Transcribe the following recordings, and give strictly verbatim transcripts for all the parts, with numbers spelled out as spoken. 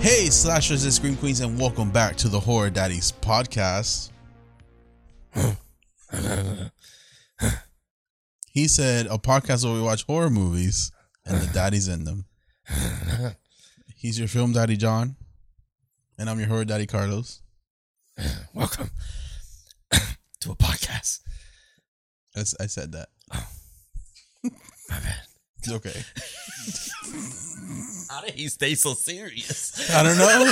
Hey, slashers and scream queens, and welcome back to the Horror Daddies podcast. He said a podcast where we watch horror movies and the daddies in them. He's your film daddy, John, and I'm your horror daddy, Carlos. Welcome to a podcast. That's, I said that. Oh, my bad. It's okay. How did he stay so serious? I don't know.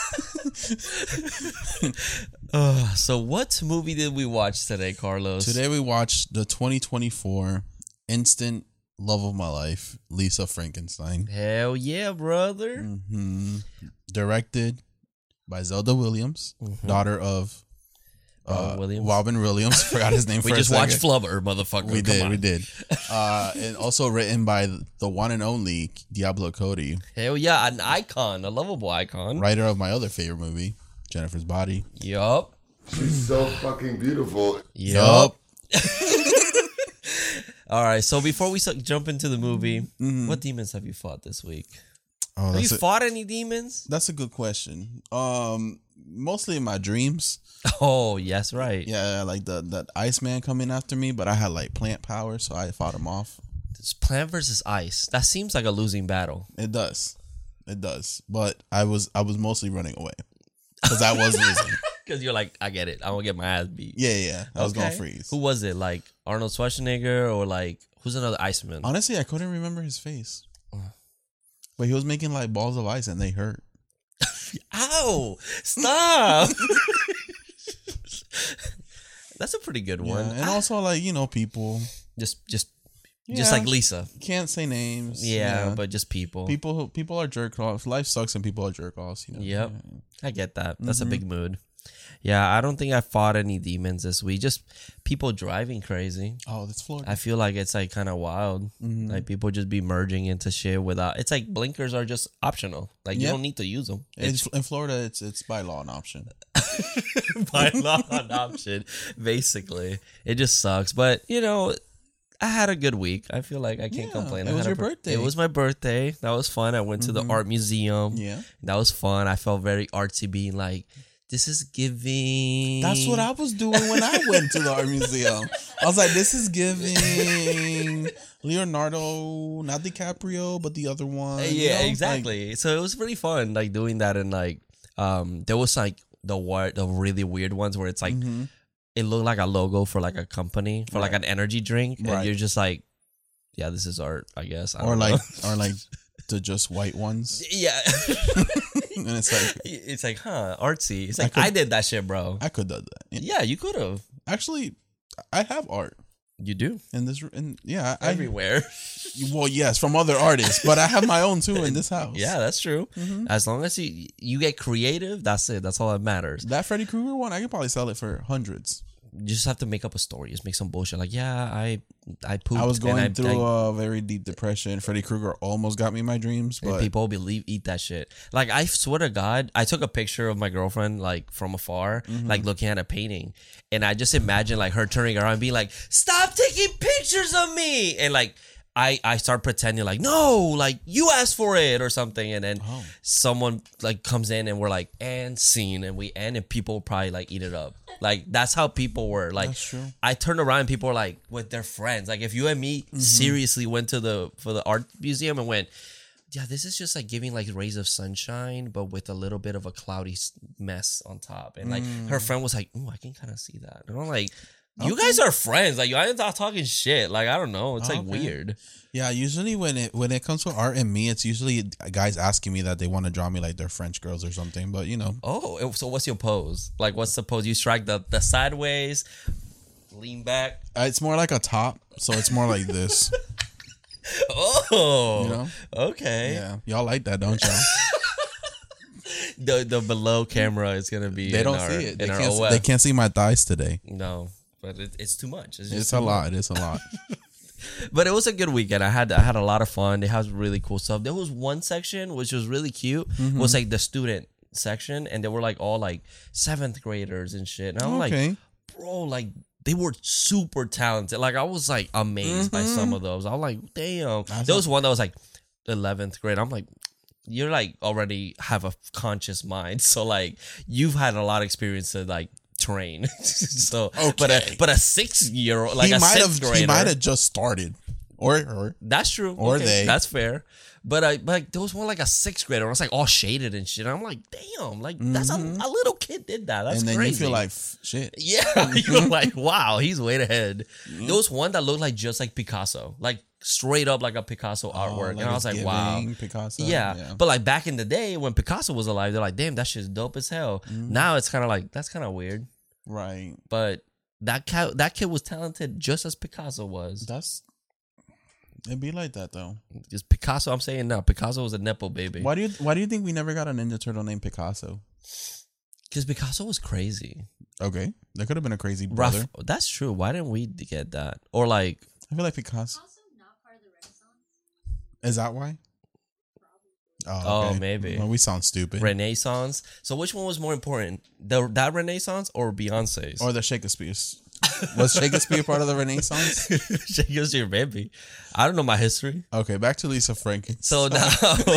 uh, so what movie did we watch today, Carlos? Today we watched the twenty twenty-four Instant Love of My Life, Lisa Frankenstein. Hell yeah, brother. Mm-hmm. Directed by Zelda Williams, mm-hmm. daughter of uh, Robin Williams. Robin Williams. Forgot his name. we for just a watched Flubber, motherfucker. We Come did, on. we did. Uh, and also written by the one and only Diablo Cody. Hell yeah, an icon, a lovable icon. Writer of my other favorite movie, Jennifer's Body. Yup. She's so fucking beautiful. Yup. All right, so before we jump into the movie, mm-hmm. what demons have you fought this week? Oh, have you a, fought any demons? That's a good question. Um, mostly in my dreams. Oh, yes, right. Yeah, like the that Iceman coming after me, but I had like plant power, so I fought him off. It's plant versus ice. That seems like a losing battle. It does, it does. But I was I was mostly running away because I was losing. Because you're like, I get it. I won't get my ass beat. Yeah, yeah. I was okay. gonna freeze. Who was it? Like Arnold Schwarzenegger or like who's another Iceman? Honestly, I couldn't remember his face. But he was making like balls of ice and they hurt. Ow! Stop. That's a pretty good one. Yeah, and also like, you know, people. Just just yeah, just like Lisa. Can't say names. Yeah, yeah. but just people. People people are jerk offs. Life sucks and people are jerk offs, you know. Yep. Yeah. I get that. That's mm-hmm. a big mood. Yeah, I don't think I fought any demons this week. Just people driving crazy. Oh, that's Florida. I feel like it's like kind of wild. Mm-hmm. Like people just be merging into shit without. It's like blinkers are just optional. Like yep. you don't need to use them. It's, in Florida, it's it's by law an option. By law an option, basically. It just sucks. But you know, I had a good week. I feel like I can't yeah, complain. It I was had your a, birthday. It was my birthday. That was fun. I went mm-hmm. to the art museum. Yeah, that was fun. I felt very artsy, being like, this is giving. That's what I was doing when I went to the art museum. I was like, this is giving Leonardo, not DiCaprio, but the other one. Yeah, you know? exactly. Like, so it was really fun, like doing that, and like, um, there was like the what the really weird ones where it's like, mm-hmm. it looked like a logo for like a company for right. like an energy drink, and right. you're just like, yeah, this is art, I guess. I or don't like, know. or like the just white ones. Yeah. And it's like, it's like, huh, artsy. It's like, I, could, I did that shit, bro. I could have done that. Yeah, you could have. Actually, I have art. You do? In this, in, yeah. Everywhere. I, well, yes, from other artists, but I have my own too in this house. Yeah, that's true. Mm-hmm. As long as you, you get creative, that's it. That's all that matters. That Freddy Krueger one, I could probably sell it for hundreds. You just have to make up a story. Just make some bullshit. Like, yeah, I I pooped. I was going I, through I, a very deep depression. Freddy Krueger almost got me in my dreams. But people believe eat that shit. Like, I swear to God, I took a picture of my girlfriend, like, from afar, mm-hmm. like, looking at a painting. And I just imagine, like, her turning around and being like, stop taking pictures of me. And, like, I, I start pretending like, no, like, you asked for it or something. And then oh. someone, like, comes in and we're like, and scene. And we end and people probably, like, eat it up. Like, that's how people were. Like, that's true. I turned around and people were like, with their friends. Like, if you and me mm-hmm. seriously went to the, for the art museum and went, yeah, this is just like giving like rays of sunshine, but with a little bit of a cloudy mess on top. And like, mm. her friend was like, ooh, I can kind of see that. And I'm like, you okay. guys are friends. Like, I'm not talking shit. Like, I don't know. It's like okay. weird. Yeah, usually when it when it comes to art and me, it's usually guys asking me that they want to draw me like they're French girls or something. But you know. Oh, so what's your pose? Like, what's the pose? You strike the, the sideways, lean back. Uh, it's more like a top, so it's more like this. Oh, you know? Okay. Yeah, y'all like that, don't y'all? the the below camera is gonna be. They don't our, see it. They can't. See, they can't see my thighs today. No, but it, it's too much. It's, just it's too a much. lot. It's a lot. But it was a good weekend. I had I had a lot of fun. They had really cool stuff. There was one section which was really cute. Mm-hmm. It was like the student section, and they were like all like seventh graders and shit. And I'm okay. like, bro, like they were super talented. Like I was like amazed mm-hmm. by some of those. I was like, damn. That's there was one that was like eleventh grade. I'm like, you're like already have a conscious mind, so like you've had a lot of experience to like train. So, Okay. but a but a six year old like he a might sixth have. grader, He might have just started, or or that's true. or Okay, they. That's fair. But I but like, there was one like a sixth grader. It was like all shaded and shit. I'm like, damn, like that's a, a little kid did that. That's and then crazy. you feel like "F- shit. yeah, you're like, wow, he's way ahead. There was one that looked like just like Picasso, like straight up like a Picasso artwork, Oh, and I was like, wow. giving Picasso. Yeah. But like back in the day when Picasso was alive, they're like, damn, that shit's dope as hell. Now it's kind of like that's kind of weird. right. But that cat, that kid was talented just as Picasso was. That's it'd be like that though. Just Picasso, I'm saying now, Picasso was a nepo baby. Why do you Why do you think we never got a Ninja Turtle named Picasso? Because Picasso was crazy. Okay, that could have been a crazy brother. Rough. That's true. Why didn't we get that? Or like, I feel like Picasso. Also not part of the Renaissance. Is that why? Oh, okay. maybe. Well, we sound stupid. Renaissance. So which one was more important, the that Renaissance or Beyonce's? Or the Shakespeare's. Was Shakespeare part of the Renaissance? Shakespeare, baby. I don't know my history. Okay, back to Lisa Frankenstein. So now,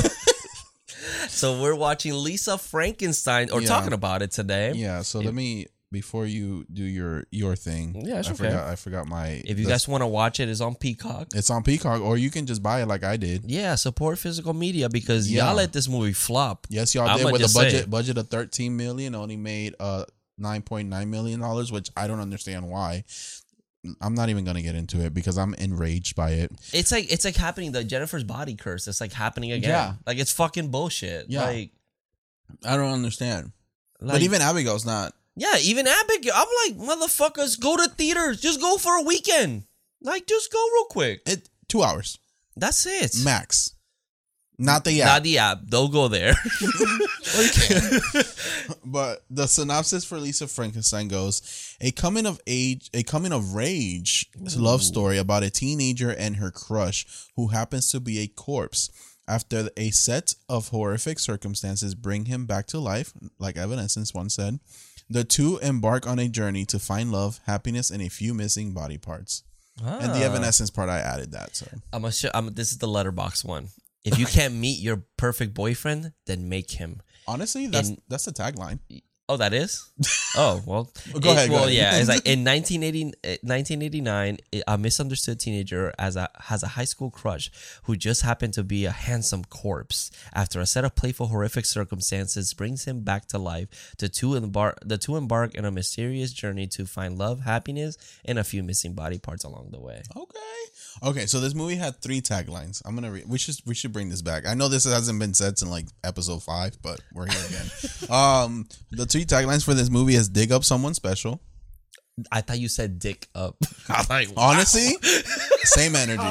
so we're watching Lisa Frankenstein, or Yeah. talking about it today. yeah. So let me before you do your your thing. Yeah, it's I okay. forgot. I forgot my. If you the- guys want to watch it, it's on Peacock. it's on Peacock, or you can just buy it like I did. Yeah, support physical media because Yeah. y'all let this movie flop. Yes, y'all I'ma did with a just say budget it. budget of thirteen million, only made uh nine point nine million dollars, which I don't understand why. I'm not even gonna get into it because I'm enraged by it. It's like it's like happening. The Jennifer's body curse. It's like happening again. Yeah. Like it's fucking bullshit. Yeah. Like, I don't understand. like but even Abigail's not. yeah, even Abigail. I'm like, motherfuckers, go to theaters. Just go for a weekend. Like, just go real quick. It two hours That's it. max. Not the app. Not the app. Don't go there. Well, you can. But the synopsis for Lisa Frankenstein goes: a coming of age, a coming of rage love story about a teenager and her crush who happens to be a corpse. After a set of horrific circumstances bring him back to life, like Evanescence once said, the two embark on a journey to find love, happiness, and a few missing body parts. And the Ah. Evanescence part, I added that. So I'm a sh- I'm, this is the letterbox one. If you can't meet your perfect boyfriend, then make him. honestly, that's In- that's the tagline. Oh, that is? Oh, well. Go it- ahead, go Well, ahead. yeah. It's like in nineteen eighty, eh, nineteen eighty-nine, a misunderstood teenager as a, has a high school crush who just happened to be a handsome corpse. After a set of playful, horrific circumstances brings him back to life, the two embark, the two embark in a mysterious journey to find love, happiness, and a few missing body parts along the way. Okay. Okay, so this movie had three taglines. I'm gonna read. We should we should bring this back. I know this hasn't been said since like episode five, but we're here again. um, the three taglines for this movie is "dig up someone special." I thought you said dick up. I was like, wow. Honestly, same energy.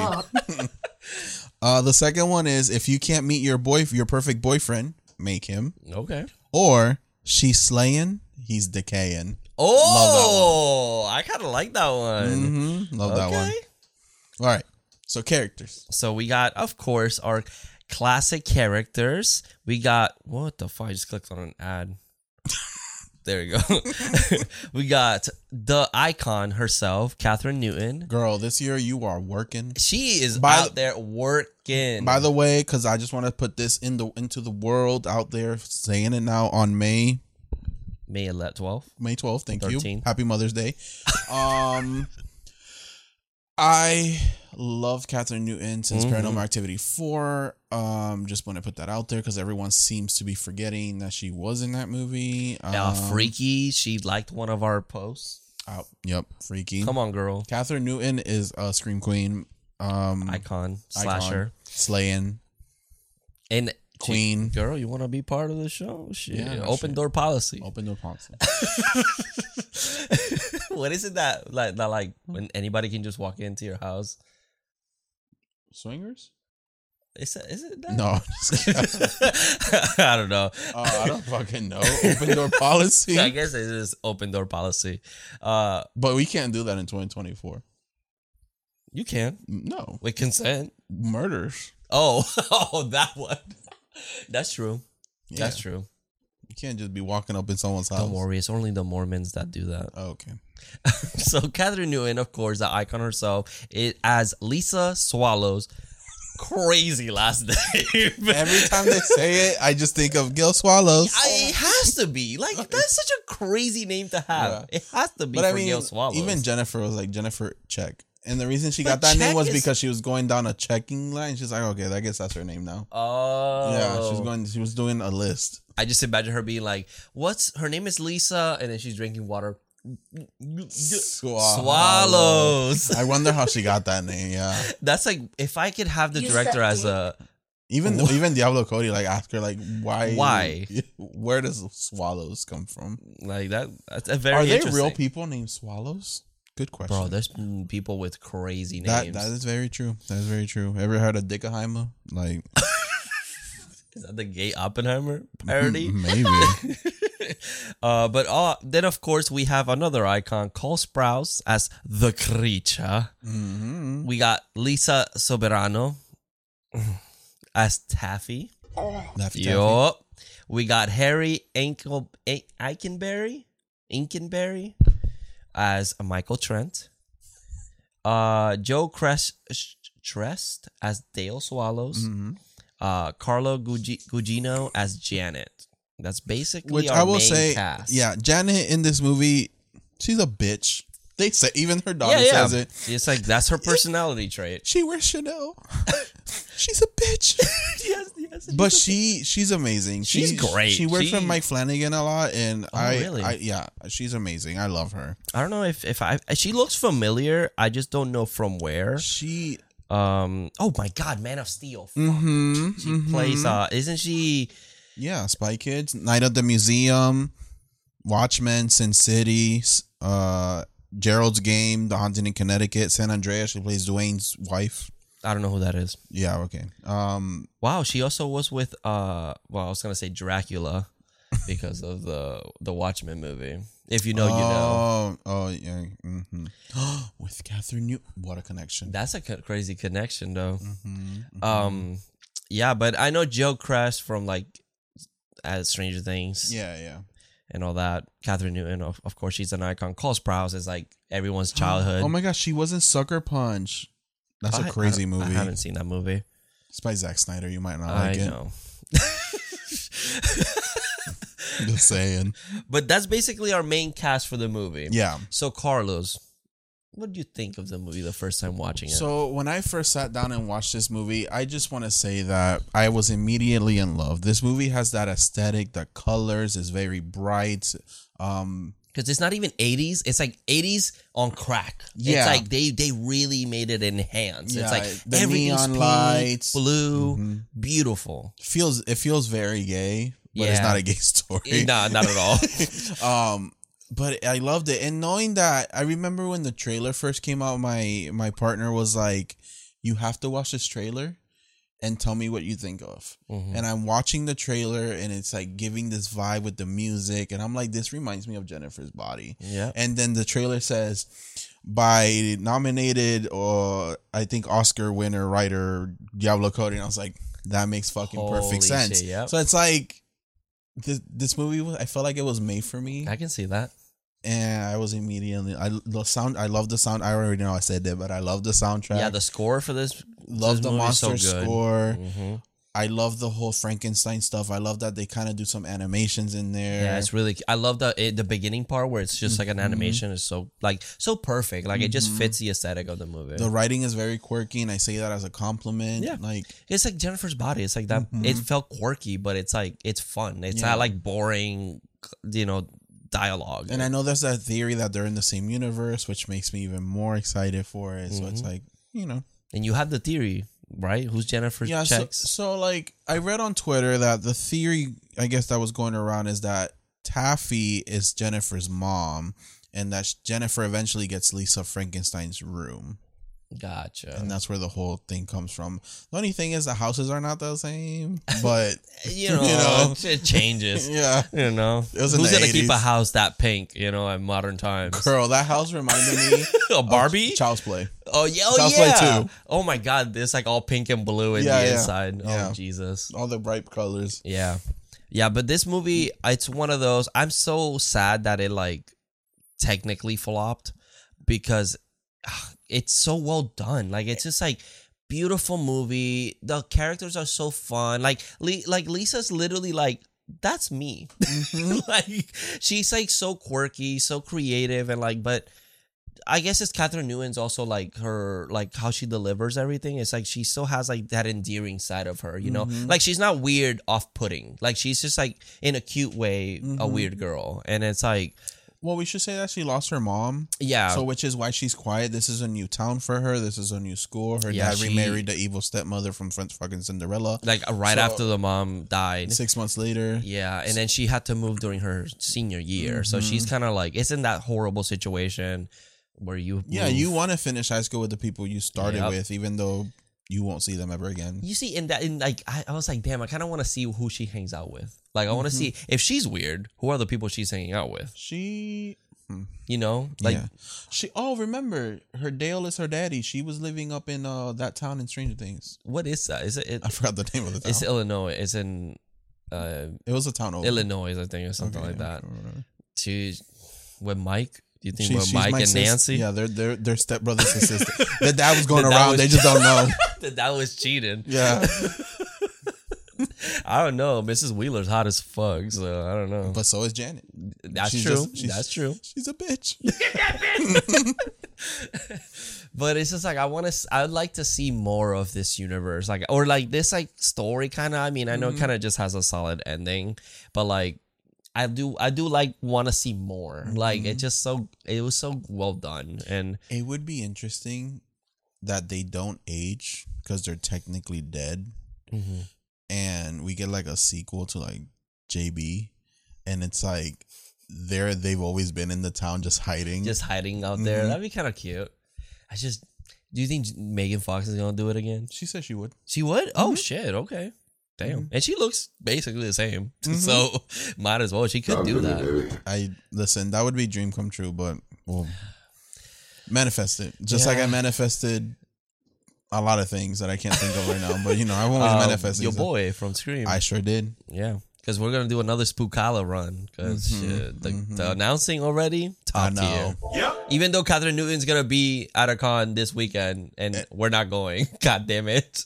uh, the second one is if you can't meet your boy, your perfect boyfriend, make him. Okay. Or she's slaying, he's decaying. Oh, I kind of like that one. Mm-hmm. Love that one. Okay. All right. So characters. So we got, of course, our classic characters. We got, what the fuck? I just clicked on an ad. There you go. We got the icon herself, Catherine Newton. Girl, this year you are working. She is By out the- there working. By the way, because I just want to put this in the into the world out there, saying it now on May May eleventh, twelfth. May twelfth. Thank you. thirteenth. Happy Mother's Day. Um, I love Catherine Newton since Mhm. Paranormal Activity four. Um, just want to put that out there because everyone seems to be forgetting that she was in that movie. Um, Uh, Freaky. She liked one of our posts. oh, yep, freaky. Come on, girl. Catherine Newton is a scream queen. Um, Icon. icon, Slasher. slaying And queen. girl, you want to be part of the show? Shit. Yeah, Open shit. door policy. Open door policy. What is it that like that like when anybody can just walk into your house? Swingers? Is it, is it that? No, I'm just kidding. I don't know. Oh, I don't fucking know. Open door policy. I guess it is open door policy. Uh, But we can't do that in twenty twenty-four. you can No. with consent. Murders. Oh, oh, that one. That's true. Yeah. That's true. You can't just be walking up in someone's house. Don't worry, it's only the Mormons that do that. Oh, okay. So Catherine Newton, of course, the icon herself, it as Lisa Swallows, crazy last name. Every time they say it, I just think of Gil Swallows. I, it has to be. Like, that's such a crazy name to have. Yeah. It has to be But for I mean, Gil Swallows. even Jennifer was like Jennifer Check. And the reason she But got that name Check was is- because she was going down a checking line. She's like, okay, I guess that's her name now. Oh. Yeah, she's going. She was doing a list. I just imagine her being like, what's her name is Lisa, and then she's drinking water. Swallow. Swallows. I wonder how she got that name. Yeah, That's like, if I could have the You director said as a, even even Diablo Cody like ask her like why Why? where does swallows come from? like that, that's a very Are there interesting. real people named swallows? Good question, Bro, there's mm, people with crazy that names. that is very true. That is very true. Ever heard of Dickheimer? Like Is that the gay Oppenheimer parody? maybe. uh, but uh, then, of course, we have another icon, Cole Sprouse as the creature. Mm-hmm. We got Lisa Soberano as Taffy. Laffy Taffy. Yup. We got Harry Ankle A- Eikenberry, Inkenberry as Michael Trent. Uh, Joe Crest Trest as Dale Swallows. Mhm. Uh, Carlo Gugi- Gugino as Janet. That's basically Which our I will main say, cast. yeah, Janet in this movie, she's a bitch. They say even her daughter yeah, yeah. says it. It's like that's her personality trait. She wears Chanel. She's a bitch. yes, yes. But she she's amazing. She's She- great. She works She- with Mike Flanagan a lot, and I, really? I yeah, she's amazing. I love her. I don't know if if I she looks familiar. I just don't know from where. She Um. Oh my God, Man of Steel. Fuck. mm-hmm, She plays. Uh, isn't she? yeah, Spy Kids, Night at the Museum, Watchmen, Sin City, uh, Gerald's Game, The Haunting in Connecticut, San Andreas. She plays Dwayne's wife. I don't know who that is. Yeah, okay. Um, Wow, she also was with. Uh. Well, I was gonna say Dracula, because of the the Watchmen movie. If you know, you know. Oh, oh yeah. Mm-hmm. With Catherine Newton, what a connection. That's a co- crazy connection, though. Mm-hmm. Um. Yeah, but I know Joe Crest from like, as Stranger Things. Yeah, yeah. And all that. Catherine Newton, of, of course, she's an icon. Cole Sprouse is like everyone's childhood. Oh my gosh, she was in Sucker Punch. That's I- a crazy I, movie. I haven't seen that movie. It's by Zack Snyder. You might not I like it. know. Just saying. But that's basically our main cast for the movie. Yeah. So, Carlos, what did you think of the movie the first time watching it? So when I first sat down and watched this movie, I just want to say that I was immediately in love. This movie has that aesthetic, the colors is very bright. Um, Because it's not even eighties. It's like eighties on crack. Yeah. It's like they they really made it enhanced. Yeah, it's like the everything's neon pink, lights. blue, Mhm. beautiful. feels it feels very gay, but it's Yeah. not a gay story. Nah, not at all. um but I loved it, and knowing that, I remember when the trailer first came out, my my partner was like, you have to watch this trailer and tell me what you think of. Mhm. And I'm watching the trailer, and it's like giving this vibe with the music, and I'm like, this reminds me of Jennifer's Body. Yeah. And then the trailer says, by nominated or I think Oscar winner writer Diablo Cody, and I was like, that makes fucking Holy perfect sense. shit, yep. So it's like this this movie was- I felt like it was made for me, I can see that. and I was immediately I the sound I love the sound. I already know I said that, but I love the soundtrack. Yeah, the score for this. love this the movie is so monster good. score. hmm I love the whole Frankenstein stuff. I love that they kind of do some animations in there. Yeah, it's really. I love the it, the beginning part where it's just like an Mm-hmm. animation is so like so perfect. Like it just fits the aesthetic of the movie. The writing is very quirky, and I say that as a compliment. Yeah. Like, It's like Jennifer's Body. It's like that. It felt quirky, but it's like it's fun. It's Yeah. not like boring, you know, dialogue. and I know there's that theory that they're in the same universe, which makes me even more excited for it. So it's like, you know. And you have the theory, right? Who's Jennifer Yeah, so, checks? so like I read on Twitter that the theory, I guess, that was going around is that Taffy is Jennifer's mom, and that Jennifer eventually gets Lisa Frankenstein's room, Gotcha. and that's where the whole thing comes from. The only thing is the houses are not the same, but you know, you know. it changes. yeah, You know, It was in who's the gonna keep eighties. a house that pink? You know, in modern times. girl, that house reminded me A Barbie? of Child's Play. Oh yeah, oh Child's Play yeah. two. Oh my God, it's like all pink and blue in Yeah, the yeah. inside. Yeah. Oh Jesus. All the bright colors. Yeah, yeah. But this movie, it's one of those. I'm so sad that it like technically flopped because ah, it's so well done. Like it's just like beautiful movie. The characters are so fun. Like, Le- like Lisa's literally like, that's me. Like, she's like so quirky, so creative, and like, but I guess it's Catherine Newton's also like her, like how she delivers everything. It's like she still has like that endearing side of her, you know? Like, she's not weird, off putting. Like, she's just like in a cute way, a weird girl. And it's like, Well, we should say that she lost her mom. yeah. So, which is why she's quiet. This is a new town for her. This is a new school. Her Yeah, dad she- remarried the evil stepmother from French fucking Cinderella. like right So- after the mom died. Six months later. Yeah, and then she had to move during her senior year. So she's Mm-hmm. kind of like, it's in that horrible situation where you Yeah, move. you want to finish high school with the people you started Yep. with, even though you won't see them ever again. You see, in that, in like, I, I was like, damn, I kind of want to see who she hangs out with. Like, I want to Mm-hmm. see if she's weird, who are the people she's hanging out with? She, You know, like, yeah, she. Oh, remember her Dale is her daddy. She was living up in uh that town in Stranger Things. what is that? Is it? it I forgot the name of the town. it's Illinois. It's in uh, it was a town over. Illinois, I think, or something Okay, like that. or whatever. She's with Mike. Do you think She- with she's Mike my and sis- Nancy? Yeah, they're they're they're stepbrothers and sisters. Their dad was going That around. was- They just don't know. that that was cheating. Yeah, I don't know. Missus Wheeler's hot as fuck, so I don't know. but so is Janet. That's she's true. just- she's- That's true. She's a bitch. But it's just like I want to. I'd like to see more of this universe, like or like this like story kind of. I mean, I know it kind of just has a solid ending, but like I do, I do like want to see more. Like it just so it was so well done, and It would be interesting that they don't age because they're technically dead, Mm-hmm. and we get like a sequel to like J B, and it's like they're they've always been in the town just hiding. just hiding out there. That'd be kind of cute. I just. Do you think Megan Fox is gonna do it again? she said she would. She would? Oh shit! Okay, damn. And she looks basically the same, so might as well. She could Talk do to me, that. baby. I listen. That would be dream come true, but well, manifest it. Just like Yeah. I manifested a lot of things that I can't think of right now. But you know, I won't Uh, manifest your boy from Scream. I sure did. Yeah, because we're gonna do another Spookala run. Because the, the announcing already top I know. tier. Even though Catherine Newton's gonna be at a con this weekend and Eh. we're not going. God damn it.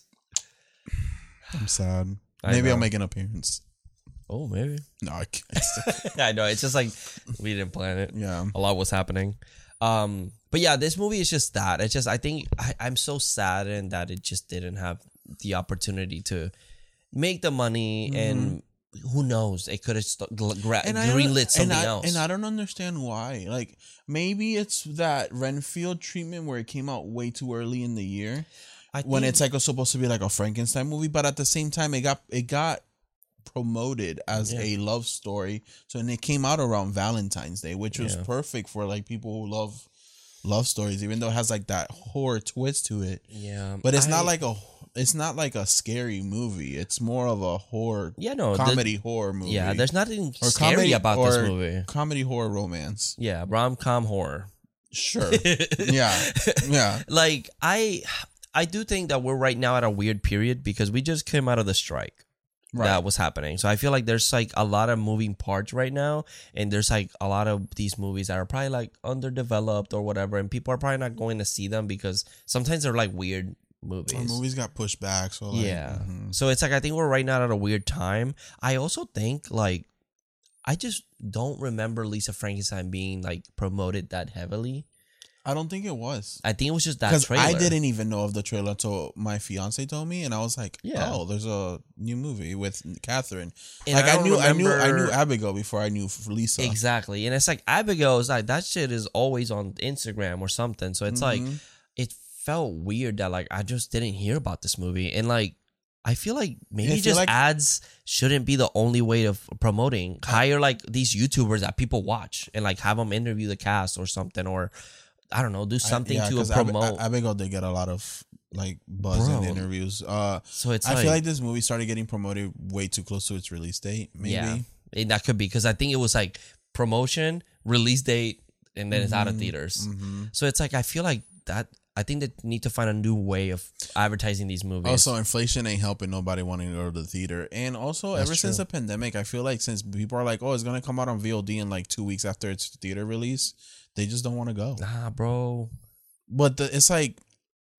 I'm sad. I Maybe I'll know. make an appearance. Oh, maybe. No, I can't. I know. It's just like we didn't plan it. Yeah. A lot was happening. Um, but yeah, this movie is just that. It's just I think I, I'm so saddened that it just didn't have the opportunity to make the money, and who knows, it could have st- gl- gra- Mm-hmm. I don't- greenlit something and I, else. And I don't understand why. Like maybe it's that Renfield treatment where it came out way too early in the year. I When think- it's like a, supposed to be like a Frankenstein movie, but at the same time it got it got promoted as Yeah. a love story. So and it came out around Valentine's Day, which was Yeah. perfect for like people who love love stories, even though it has like that horror twist to it. yeah, But it's I- not like a it's not like a scary movie. It's more of a horror yeah, no the- comedy horror movie. Yeah, there's nothing or scary comedy about or this movie. Comedy horror romance. Yeah, rom com horror. Sure. yeah. Yeah. Like I, I do think that we're right now at a weird period because we just came out of the strike. Right. That was happening. So I feel like there's like a lot of moving parts right now, and there's like a lot of these movies that are probably like underdeveloped or whatever, and people are probably not going to see them because sometimes they're like weird movies. Our movies got pushed back. So like, yeah. mhm. So it's like I think we're right now at a weird time. I also think like I just don't remember Lisa Frankenstein being like promoted that heavily. I don't think it was. I think it was just that Because trailer. I didn't even know of the trailer until my fiance told me, and I was like, Yeah. "Oh, there's a new movie with Catherine." And like I I, don't knew, I knew, I knew remember- Abigail before I knew Lisa. Exactly. And it's like Abigail is like that shit is always on Instagram or something. So it's like Mhm. it felt weird that like I just didn't hear about this movie. And like I feel like maybe I feel just like- ads shouldn't be the only way of promoting. Hire like these YouTubers that people watch and like have them interview the cast or something, or I don't know, do something I, yeah, to 'cause Ab- promote. Abigail did get a lot of like buzz in Bro. interviews. Uh, so it's I like, feel like this movie started getting promoted way too close to its release date. Maybe. yeah, and that could be because I think it was like promotion, release date, and then it's out of theaters. Mm-hmm. So it's like I feel like that. I think they need to find a new way of advertising these movies. Also, inflation ain't helping nobody wanting to go to the theater. And also, That's ever since true. the pandemic, I feel like since people are like, oh, it's going to come out on V O D in like two weeks after its theater release, they just don't want to go. Nah, bro. But the, it's like,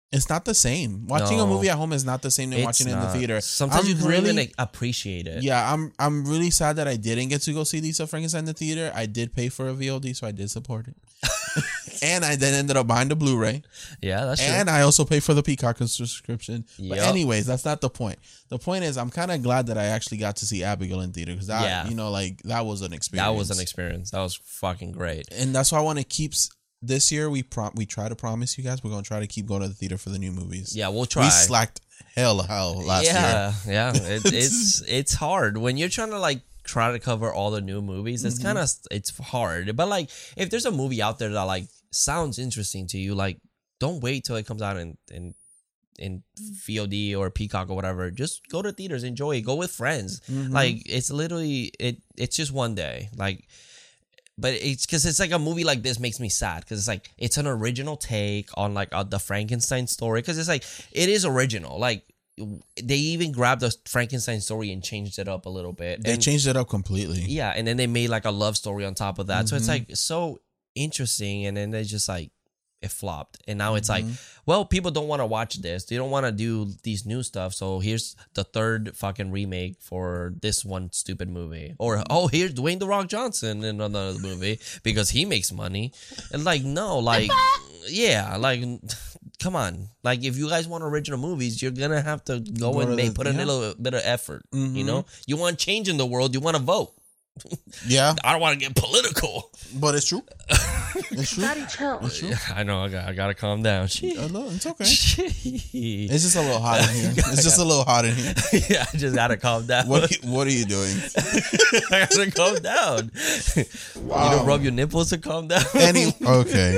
It's not the same. Watching a No. movie at home is not the same than It's watching it in the not. theater. Sometimes I'm you can really, even appreciate it. Yeah, I'm I'm really sad that I didn't get to go see Lisa Frankenstein in the theater. I did pay for a V O D, so I did support it. And I then ended up buying the Blu-ray. Yeah, that's true. And I also paid for the Peacock subscription. But Yep. anyways, that's not the point. The point is I'm kind of glad that I actually got to see Abigail in theater because that, Yeah. you know, like that was an experience. That was an experience. That was fucking great. And that's why I want to keep s- this year we prom- we try to promise you guys we're going to try to keep going to the theater for the new movies. Yeah, we'll try. We slacked hell hell last yeah, year. yeah. It, it's it's hard when you're trying to like try to cover all the new movies. It's Mm-hmm. kind of it's hard. But like if there's a movie out there that like sounds interesting to you, like don't wait till it comes out in in in V O D or Peacock or whatever. Just go to theaters, enjoy it. Go with friends. Mm-hmm. Like it's literally it. It's just one day. Like. But it's because it's like a movie like this makes me sad because it's like it's an original take on like uh, the Frankenstein story because it's like it is original. Like they even grabbed the Frankenstein story and changed it up a little bit. They And- changed it up completely. yeah, and then they made like a love story on top of that. So it's Mm-hmm. like so interesting, and then they just like it flopped, and now it's like, Mm-hmm. well, people don't want to watch this. They don't want to do these new stuff. So here's the third fucking remake for this one stupid movie, or oh, here's Dwayne the Rock Johnson in another movie because he makes money, and like no, like yeah, like. Come on, like if you guys want original movies, you're gonna have to go, Go and to make the- put a yeah. little bit of effort. Mhm. You know, you want change in the world, you want to vote. Yeah, I don't want to get political. but it's true. It's true. Daddy, chill. It's true. I know. I got. I gotta calm down. Uh, no, it's okay. yeah, It's just a little hot in here. It's just a little hot in here. I just gotta calm down. What are you, what are you doing? I gotta calm down. You don't rub your nipples to calm down. Any okay.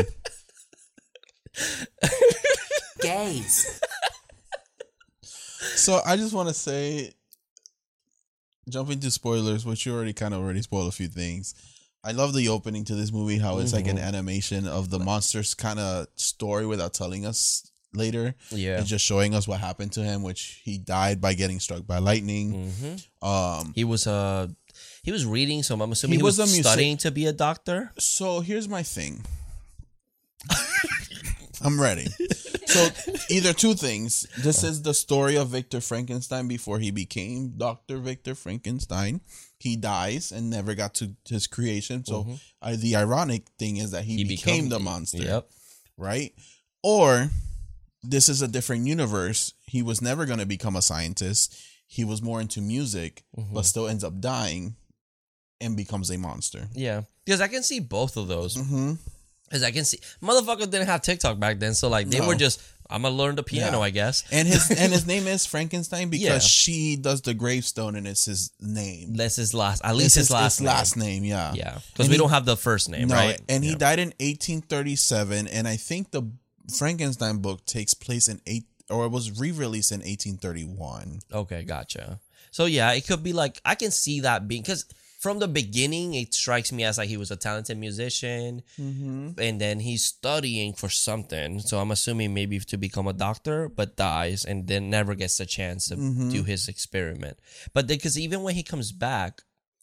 Gays. So I just want to say, jumping to spoilers, which you already kind of already spoiled a few things. I love the opening to this movie, how it's like an animation of the monsters kind of story without telling us later. Yeah. And just showing us what happened to him, which he died by getting struck by lightning. Mhm. Um. He was uh he was reading, so I'm assuming He he, was, was a music- studying to be a doctor. So here's my thing. I'm ready. So either two things. This is the story of Victor Frankenstein before he became Doctor Victor Frankenstein. He dies and never got to his creation. So uh, the ironic thing is that he, He became become- the monster. Yep. Right? Or this is a different universe. He was never going to become a scientist. He was more into music, but still ends up dying and becomes a monster. Yeah. Because I can see both of those. Mm-hmm. Because I can see motherfuckers didn't have TikTok back then, so like they No. were just I'm gonna learn the piano, Yeah. I guess. And his and his name is Frankenstein because Yeah. she does the gravestone and it's his name. That's his last. At It's least his, last. his last name, yeah. Name. Yeah. And Because we he- don't have the first name, No, right? and he Yeah. died in eighteen thirty-seven, and I think the Frankenstein book takes place in eight or it was re-released in eighteen thirty-one. Okay, gotcha. So yeah, it could be like I can see that being because from the beginning it strikes me as like he was a talented musician, and then he's studying for something. So I'm assuming maybe to become a doctor, but dies and then never gets a chance to do his experiment. But because even when he comes back,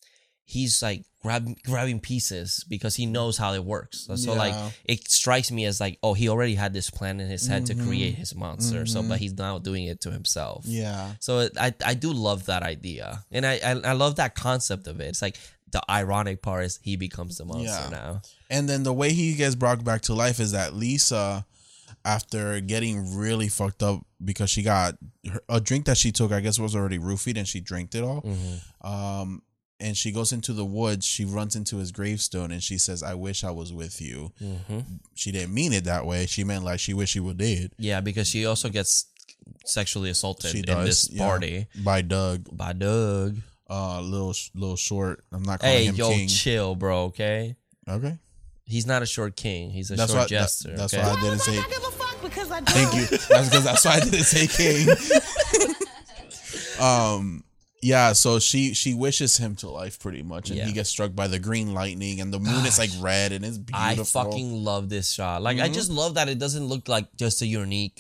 he's like grab, grabbing pieces because he knows how it works. So, so Yeah. like it strikes me as like, oh, he already had this plan in his head to create his monster. So, but he's now doing it to himself. Yeah. So it, I I do love that idea, and I, I I love that concept of it. It's like the ironic part is he becomes the monster Yeah. now. And then the way he gets brought back to life is that Lisa, after getting really fucked up because she got her, a drink that she took, I guess was already roofied, and she drank it all. Mm-hmm. Um, and she goes into the woods. She runs into his gravestone, and she says, "I wish I was with you." Mm-hmm. She didn't mean it that way. She meant like she wish she were dead. Yeah, because she also gets sexually assaulted She in does this yeah, party by Doug. by Doug. Uh, little little short. I'm not calling Hey, him yo, king. chill, bro. Okay, Okay, he's not a short king. He's a that's short why. that- jester. that's okay? why I didn't say. I give a fuck because I do. Thank you. That's because that's why I didn't say king. um. Yeah. So she she wishes him to life pretty much, and Yeah. he gets struck by the green lightning, and the moon is like red, and it's beautiful. I fucking love this shot. Like I just love that it doesn't look like just a unique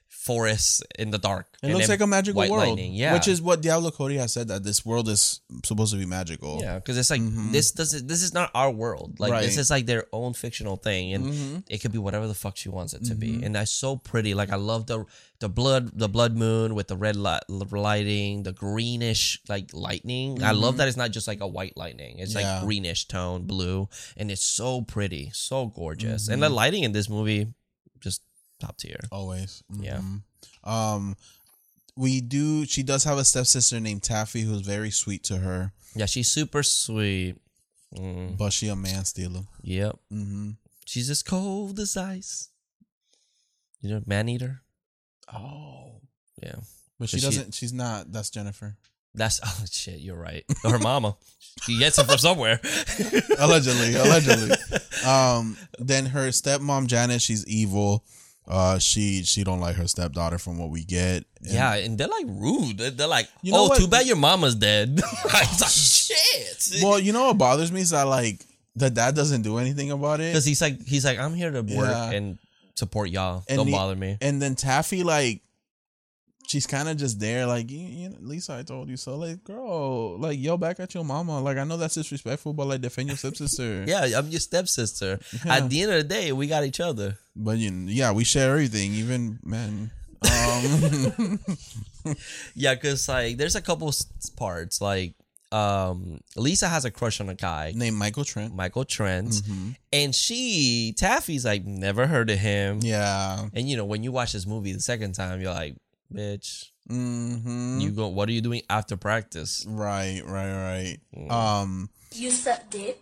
forests in the dark. It looks then like a magical white world. lightning. Yeah. Which is what Diablo Cody has said, that this world is supposed to be magical. Yeah, because it's like this doesn't. This is not our world. Like this Right. is like their own fictional thing, and it could be whatever the fuck she wants it to be. And that's so pretty. Like I love the the blood the blood moon with the red light, lighting, the greenish like lightning. I love that it's not just like a white lightning. It's Yeah. like greenish tone, blue, and it's so pretty, so gorgeous. And the lighting in this movie, just top tier. Always. Yeah. Mhm. Um, we do. She does have a stepsister named Taffy who's very sweet to her, Yeah, she's super sweet. Mm, but she a man stealer. yep. Mm-hmm. She's as cold as ice. You know, man eater. Oh, Yeah. but she But she- doesn't. she's not. That's Jennifer. That's oh shit. You're right. Her mama. She gets it from somewhere. allegedly, allegedly. Um, then her stepmom Janet, she's evil. Uh, she she don't like her stepdaughter from what we get. And Yeah, and they're like rude. They're, they're like, You know oh, what? too bad your mama's dead. It's like shit. Well, you know what bothers me is that like the dad doesn't do anything about it. Because he's like, he's like, I'm here to work Yeah. and support y'all. And Don't the- bother me. And then Taffy, like, she's kind of just there, like, you, you know, Lisa, I told you so. Like, girl, like, yell back at your mama. Like, I know that's disrespectful, but like, defend your stepsister. Yeah, I'm your stepsister. Yeah. At the end of the day, we got each other. But you know, yeah, we share everything, even men. Um, Yeah, because like, there's a couple s- parts. Like, um, Lisa has a crush on a guy. named Michael Trent. Michael Trent, Mm-hmm. and she Taffy's like never heard of him. Yeah. And you know when you watch this movie the second time, you're like, bitch, Mm-hmm. you go. What are you doing after practice? Right, right, right. Mm. Um, You suck dick.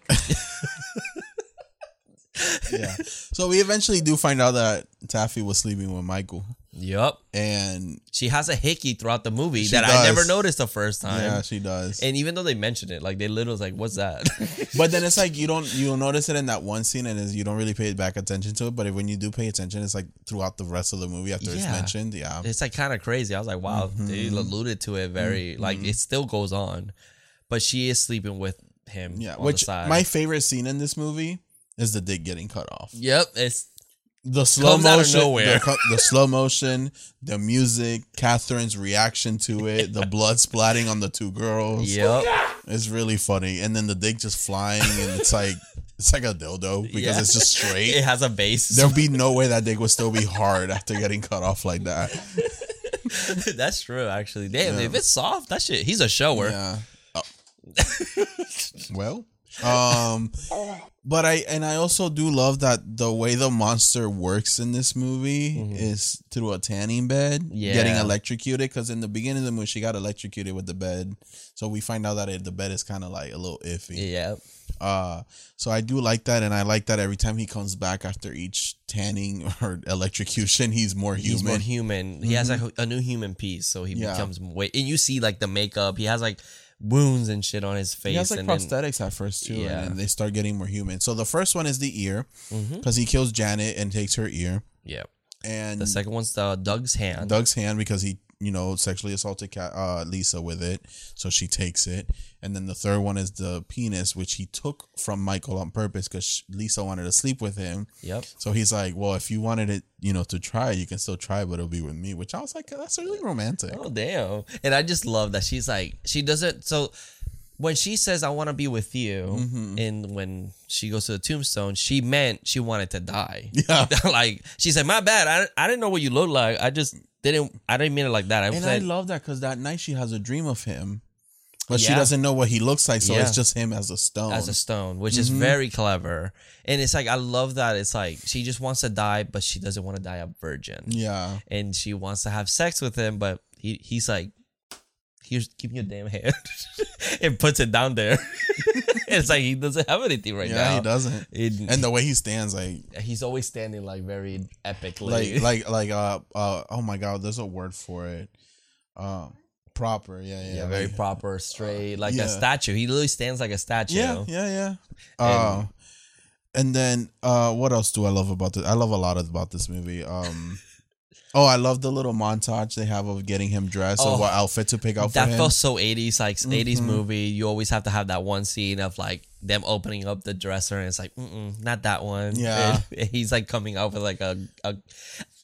yeah. So we eventually do find out that Taffy was sleeping with Michael, Yup. and She has a hickey throughout the movie She that I does. never noticed the first time. yeah, she does. And even though they mentioned it, like they literally was like, "What's that?" But then it's like you don't you'll notice it in that one scene, and is you don't really pay back attention to it. But if, when you do pay attention, it's like throughout the rest of the movie after it's Yeah. mentioned. Yeah, It's like kind of crazy. I was like, "Wow," they Mm-hmm. alluded to it very like it still goes on, but she is sleeping with him. yeah. on Which the side. my favorite scene in this movie is the dick getting cut off. Yep, it's The slow Comes out of motion, nowhere. The, co- the slow motion, the music, Catherine's reaction to it, the blood splatting on the two girls. yep. It's really funny. And then the dick just flying, and it's like it's like a dildo because Yeah. it's just straight. It has a base. There'll be no way that dick would still be hard after getting cut off like that. That's true, actually. Damn, Yeah. if it's soft, that shit. He's a shower. Yeah. Oh. Well, um, but I and I also do love that the way the monster works in this movie is through a tanning bed, Yeah. getting electrocuted. Because in the beginning of the movie, she got electrocuted with the bed, so we find out that it, the bed is kind of like a little iffy. Yeah. Uh, so I do like that, and I like that every time he comes back after each tanning or electrocution, he's more human. He's more human. He has like a new human piece, so he Yeah. becomes way. And you see like the makeup. He has like wounds and shit on his face. He has like and then- prosthetics at first too, Yeah. and then they start getting more human. So the first one is the ear, Mhm. because he kills Janet and takes her ear, Yeah. and The second one's the Doug's hand. Doug's hand because he, you know, sexually assaulted Ca- uh, Lisa with it, so she takes it. And then the third one is the penis, which he took from Michael on purpose because Lisa wanted to sleep with him. Yep. So he's like, well, if you wanted it, you know, to try, you can still try, but it'll be with me. Which I was like, that's really romantic. Oh damn! And I just love that she's like she doesn't. So when she says I want to be with you, Mm-hmm. and when she goes to the tombstone, she meant she wanted to die. Yeah. Like she said, my bad. I I didn't know what you looked like. I just didn't. I didn't mean it like that. I And said, I love that because that night she has a dream of him, but she Yeah. doesn't know what he looks like, so Yeah. it's just him as a stone. as a stone, which is very clever. And it's like I love that. It's like she just wants to die, but she doesn't want to die a virgin. yeah. And she wants to have sex with him, but he he's like, here's give me your damn hand, and puts it down there. It's like he doesn't have anything right Yeah, now. he doesn't. It- And the way he stands, like, he's always standing like very epically. like, like, like, uh, uh, oh my god, there's a word for it. Uh, proper. Yeah, yeah. yeah, very like- proper, straight, like Yeah. a statue. He literally stands like a statue. Yeah, yeah, yeah. Uh, and then, uh, what else do I love about this? I love a lot about this movie. Um, oh, I love the little montage they have of getting him dressed Oh, or what outfit to pick out for That him. felt so eighties, like eighties Mm-hmm. movie. You always have to have that one scene of like them opening up the dresser, and it's like, Mm-mm, not that one. Yeah. And he's like coming out with like a, a.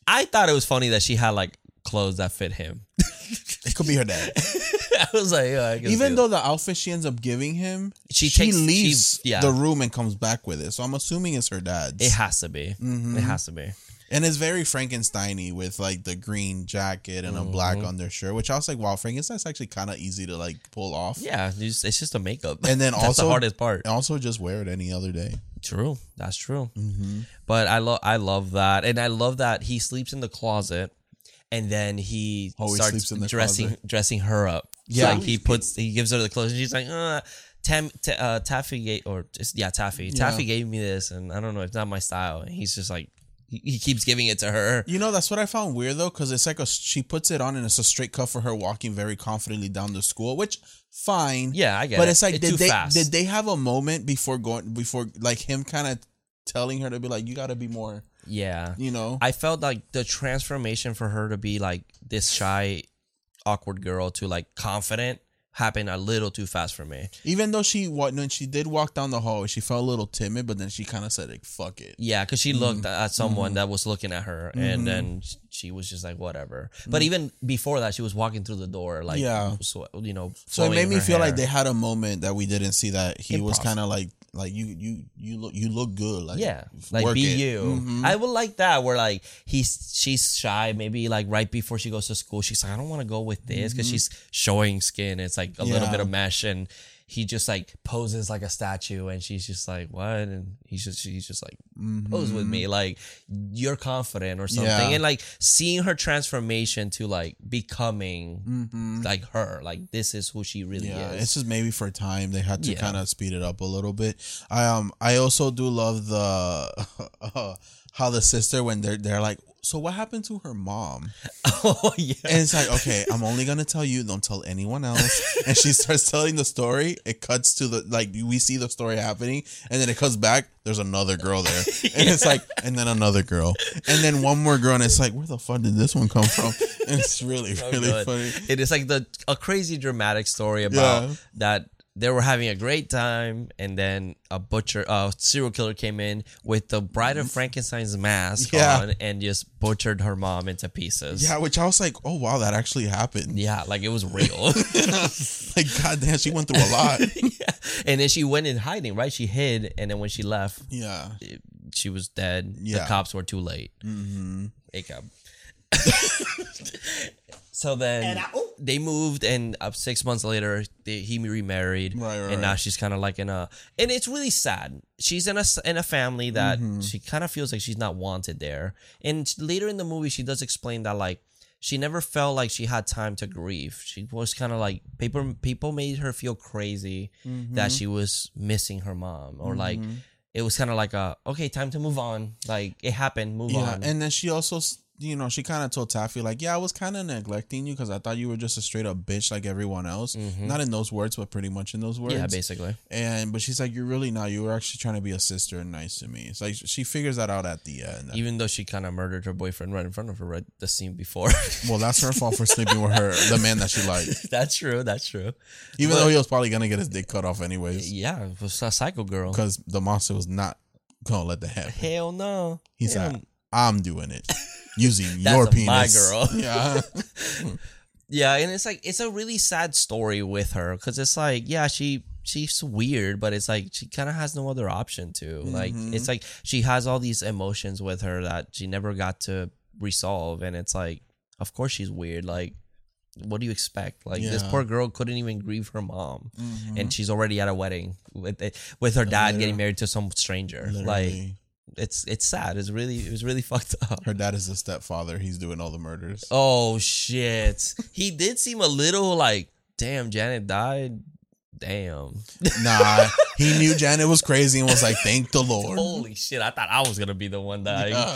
I thought it was funny that she had like clothes that fit him. It could be her dad. I was like, yeah, I can Even see though it. the outfit she ends up giving him, She she, takes- leaves she- yeah. the room and comes back with it. So I'm assuming it's her dad's. It has to be. Mm-hmm. It has to be. And it's very Frankenstein-y with like the green jacket and a black Mm-hmm. undershirt, which I was like, wow, Frankenstein's actually kind of easy to like pull off. Yeah, it's just, it's just a makeup. And then That's also the hardest part. Also, just wear it any other day. True, that's true. Mm-hmm. But I love, I love that, and I love that he sleeps in the closet, and then he Oh, he starts sleeps in the dressing, closet. dressing her up. Yeah. So, like he puts, he gives her the clothes, and she's like, uh, Tam, t- uh, Taffy gave, or just, yeah, Taffy. Yeah. Taffy gave me this, and I don't know, it's not my style. And he's just like, he, he keeps giving it to her. You know, that's what I found weird though, because it's like a she puts it on and it's a straight cut for her walking very confidently down to school, which fine. Yeah, I get but it. it's like It's did too they fast. did they have a moment before going before like him kind of telling her to be like, you got to be more, Yeah, you know? I felt like the transformation for her to be like this shy, awkward girl to like confident happened a little too fast for me. Even though she what when she did walk down the hallway, she felt a little timid, but then she kind of said like, fuck it. Yeah, because she Mm-hmm. looked at someone that was looking at her, and then she was just like, whatever. But even before that, she was walking through the door, like, Mm. Yeah. so, you know. So it flowing made me her feel like hair. they had a moment that we didn't see, that he was Improv. kind of like like you you you look you look good, like Yeah, like work be it. you. Mhm. I would like that where like he's she's shy. Maybe like right before she goes to school, she's like, I don't want to go with this because she's showing skin. It's like a little Mm-hmm. Yeah. bit of mesh, and he just like poses like a statue, and she's just like, what? And he's just she's just like, pose with me, like you're confident or something. Mm-hmm. Yeah. And like seeing her transformation to like becoming like her, like this is who she really Mm-hmm. Yeah, is. it's just maybe for time they had to Yeah. kind of speed it up a little bit. I um I also do love the uh, how the sister, when they're they're like, so what happened to her mom? Oh yeah. And it's like, okay, I'm only gonna tell you, don't tell anyone else. And she starts telling the story. It cuts to the like we see the story happening, and then it cuts back. There's another girl there, and it's like, and then another girl, and then one more girl, and it's like, where the fuck did this one come from? And it's really So really good. funny. It is like the a crazy dramatic story about Yeah. that they were having a great time, and then a butcher, a serial killer came in with the Bride of Frankenstein's mask Yeah. on and just butchered her mom into pieces. Yeah, which I was like, oh wow, that actually happened. Yeah, like it was real. Like, goddamn, she went through a lot. Yeah. And then she went in hiding, right? She hid, and then when she left, Yeah. she was dead. Yeah. The cops were too late. Mm-hmm. A cop. So then they moved, and uh, six months later, they, he remarried, Right, right, and now right. she's kind of like in a, and it's really sad. She's in a s- in a family that Mm-hmm. she kind of feels like she's not wanted there. And later in the movie, she does explain that like she never felt like she had time to grieve. She was kind of like people people made her feel crazy Mm-hmm. that she was missing her mom, or like it was kind of like a okay, time to move on. Like it happened, move Yeah, on. and then she also, you know, she kind of told Taffy like, yeah, I was kind of neglecting you because I thought you were just a straight up bitch like everyone else. Not in those words, but pretty much in those words. yeah, basically. And but she's like, you're really not. You were actually trying to be a sister and nice to me. It's like she figures that out at the end. Even though she kind of murdered her boyfriend right in front of her, right the scene before. Well, that's her fault for sleeping with her, the man that she liked. That's true. That's true. Even But- though he was probably gonna get his dick cut off anyways, Yeah, it was a psycho girl. because the monster was not gonna let that happen. Hell no. He's Hell like, I'm doing it using That's your my penis. girl. Yeah. Yeah, and it's like it's a really sad story with her because it's like yeah she she's weird, but it's like she kind of has no other option to like Mm-hmm. it's like she has all these emotions with her that she never got to resolve, and it's like of course she's weird. Like what do you expect? Like this Yeah. poor girl couldn't even grieve her mom, and she's already at a wedding with with her dad getting married to some stranger. Like Literally. it's it's sad. It's really it was really fucked up. Her dad is the stepfather. He's doing all the murders. Oh shit. He did seem a little like, damn, Janet died. Damn. Nah, he knew Janet was crazy and was like, thank the Lord. Holy shit. I thought I was gonna be the one dying. Yeah.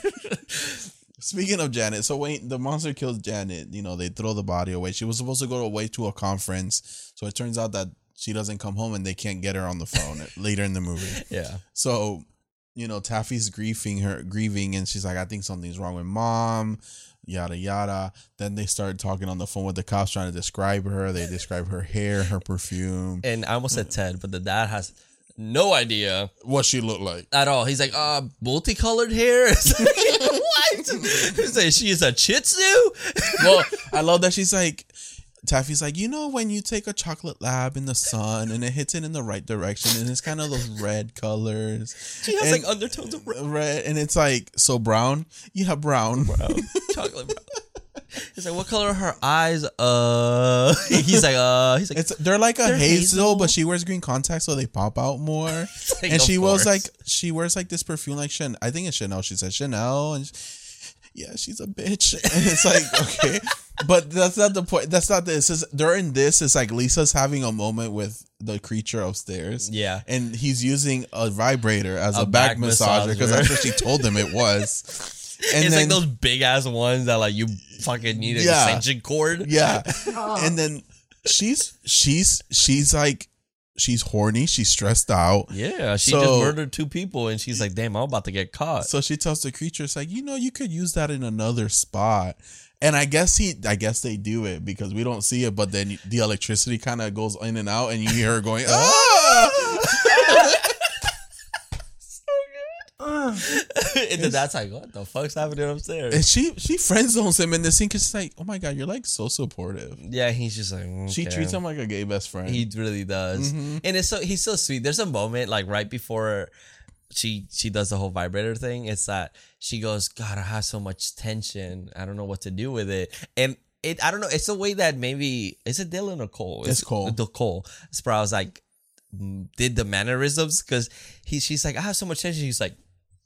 Speaking of Janet, so when the monster kills Janet, you know, they throw the body away. She was supposed to go away to a conference. So it turns out that she doesn't come home and they can't get her on the phone later in the movie. Yeah. So, you know, Taffy's grieving her, grieving, and she's like, I think something's wrong with mom, yada, yada. Then they start talking on the phone with the cops trying to describe her. They describe her hair, her perfume. And I almost said Ted, but the dad has no idea what she looked like. at all. He's like, uh, multicolored hair? It's like, what? He's like, she is a Shih Tzu? Well, I love that she's like, Taffy's like, you know, when you take a chocolate lab in the sun and it hits it in the right direction and it's kind of those red colors. She has and like undertones of red. red, and it's like, so brown? Yeah, brown. Brown. Chocolate brown. He's like, what color are her eyes? Uh, he's like, uh, he's like, It's they're like a They're hazel, hazel. but she wears green contacts so they pop out more. like, and of she wears course. like she wears like this perfume like Chanel. I think it's Chanel. She said Chanel, and she- yeah, she's a bitch. And it's like, okay, but that's not the point. That's not this. Is during this, it's like Lisa's having a moment with the creature upstairs. Yeah. and he's using a vibrator as a, A back, back massager because massager. that's what she told him it was. And it's then, like those big ass ones that like you fucking need an Yeah. extension cord. yeah, and then she's she's she's like she's horny. She's stressed out. Yeah, she So- just murdered two people and she's like, damn, I'm about to get caught. So she tells the creature, it's like, you know, you could use that in another spot. And I guess he, I guess they do it because we don't see it, but then the electricity kind of goes in and out, and you hear her going, ah! and then that's like, what the fuck's happening upstairs? And she she friend zones him in this scene because she's like, oh my god, you're like so supportive. Yeah, he's just like, okay. She treats him like a gay best friend. He really does, and it's so he's so sweet. There's a moment like right before she she does the whole vibrator thing. It's that she goes, God, I have so much tension. I don't know what to do with it, and it I don't know. It's the way that maybe is it Dylan or Cole? It's Cole. The Cole Sprouse like did the mannerisms because he she's like, I have so much tension. He's like.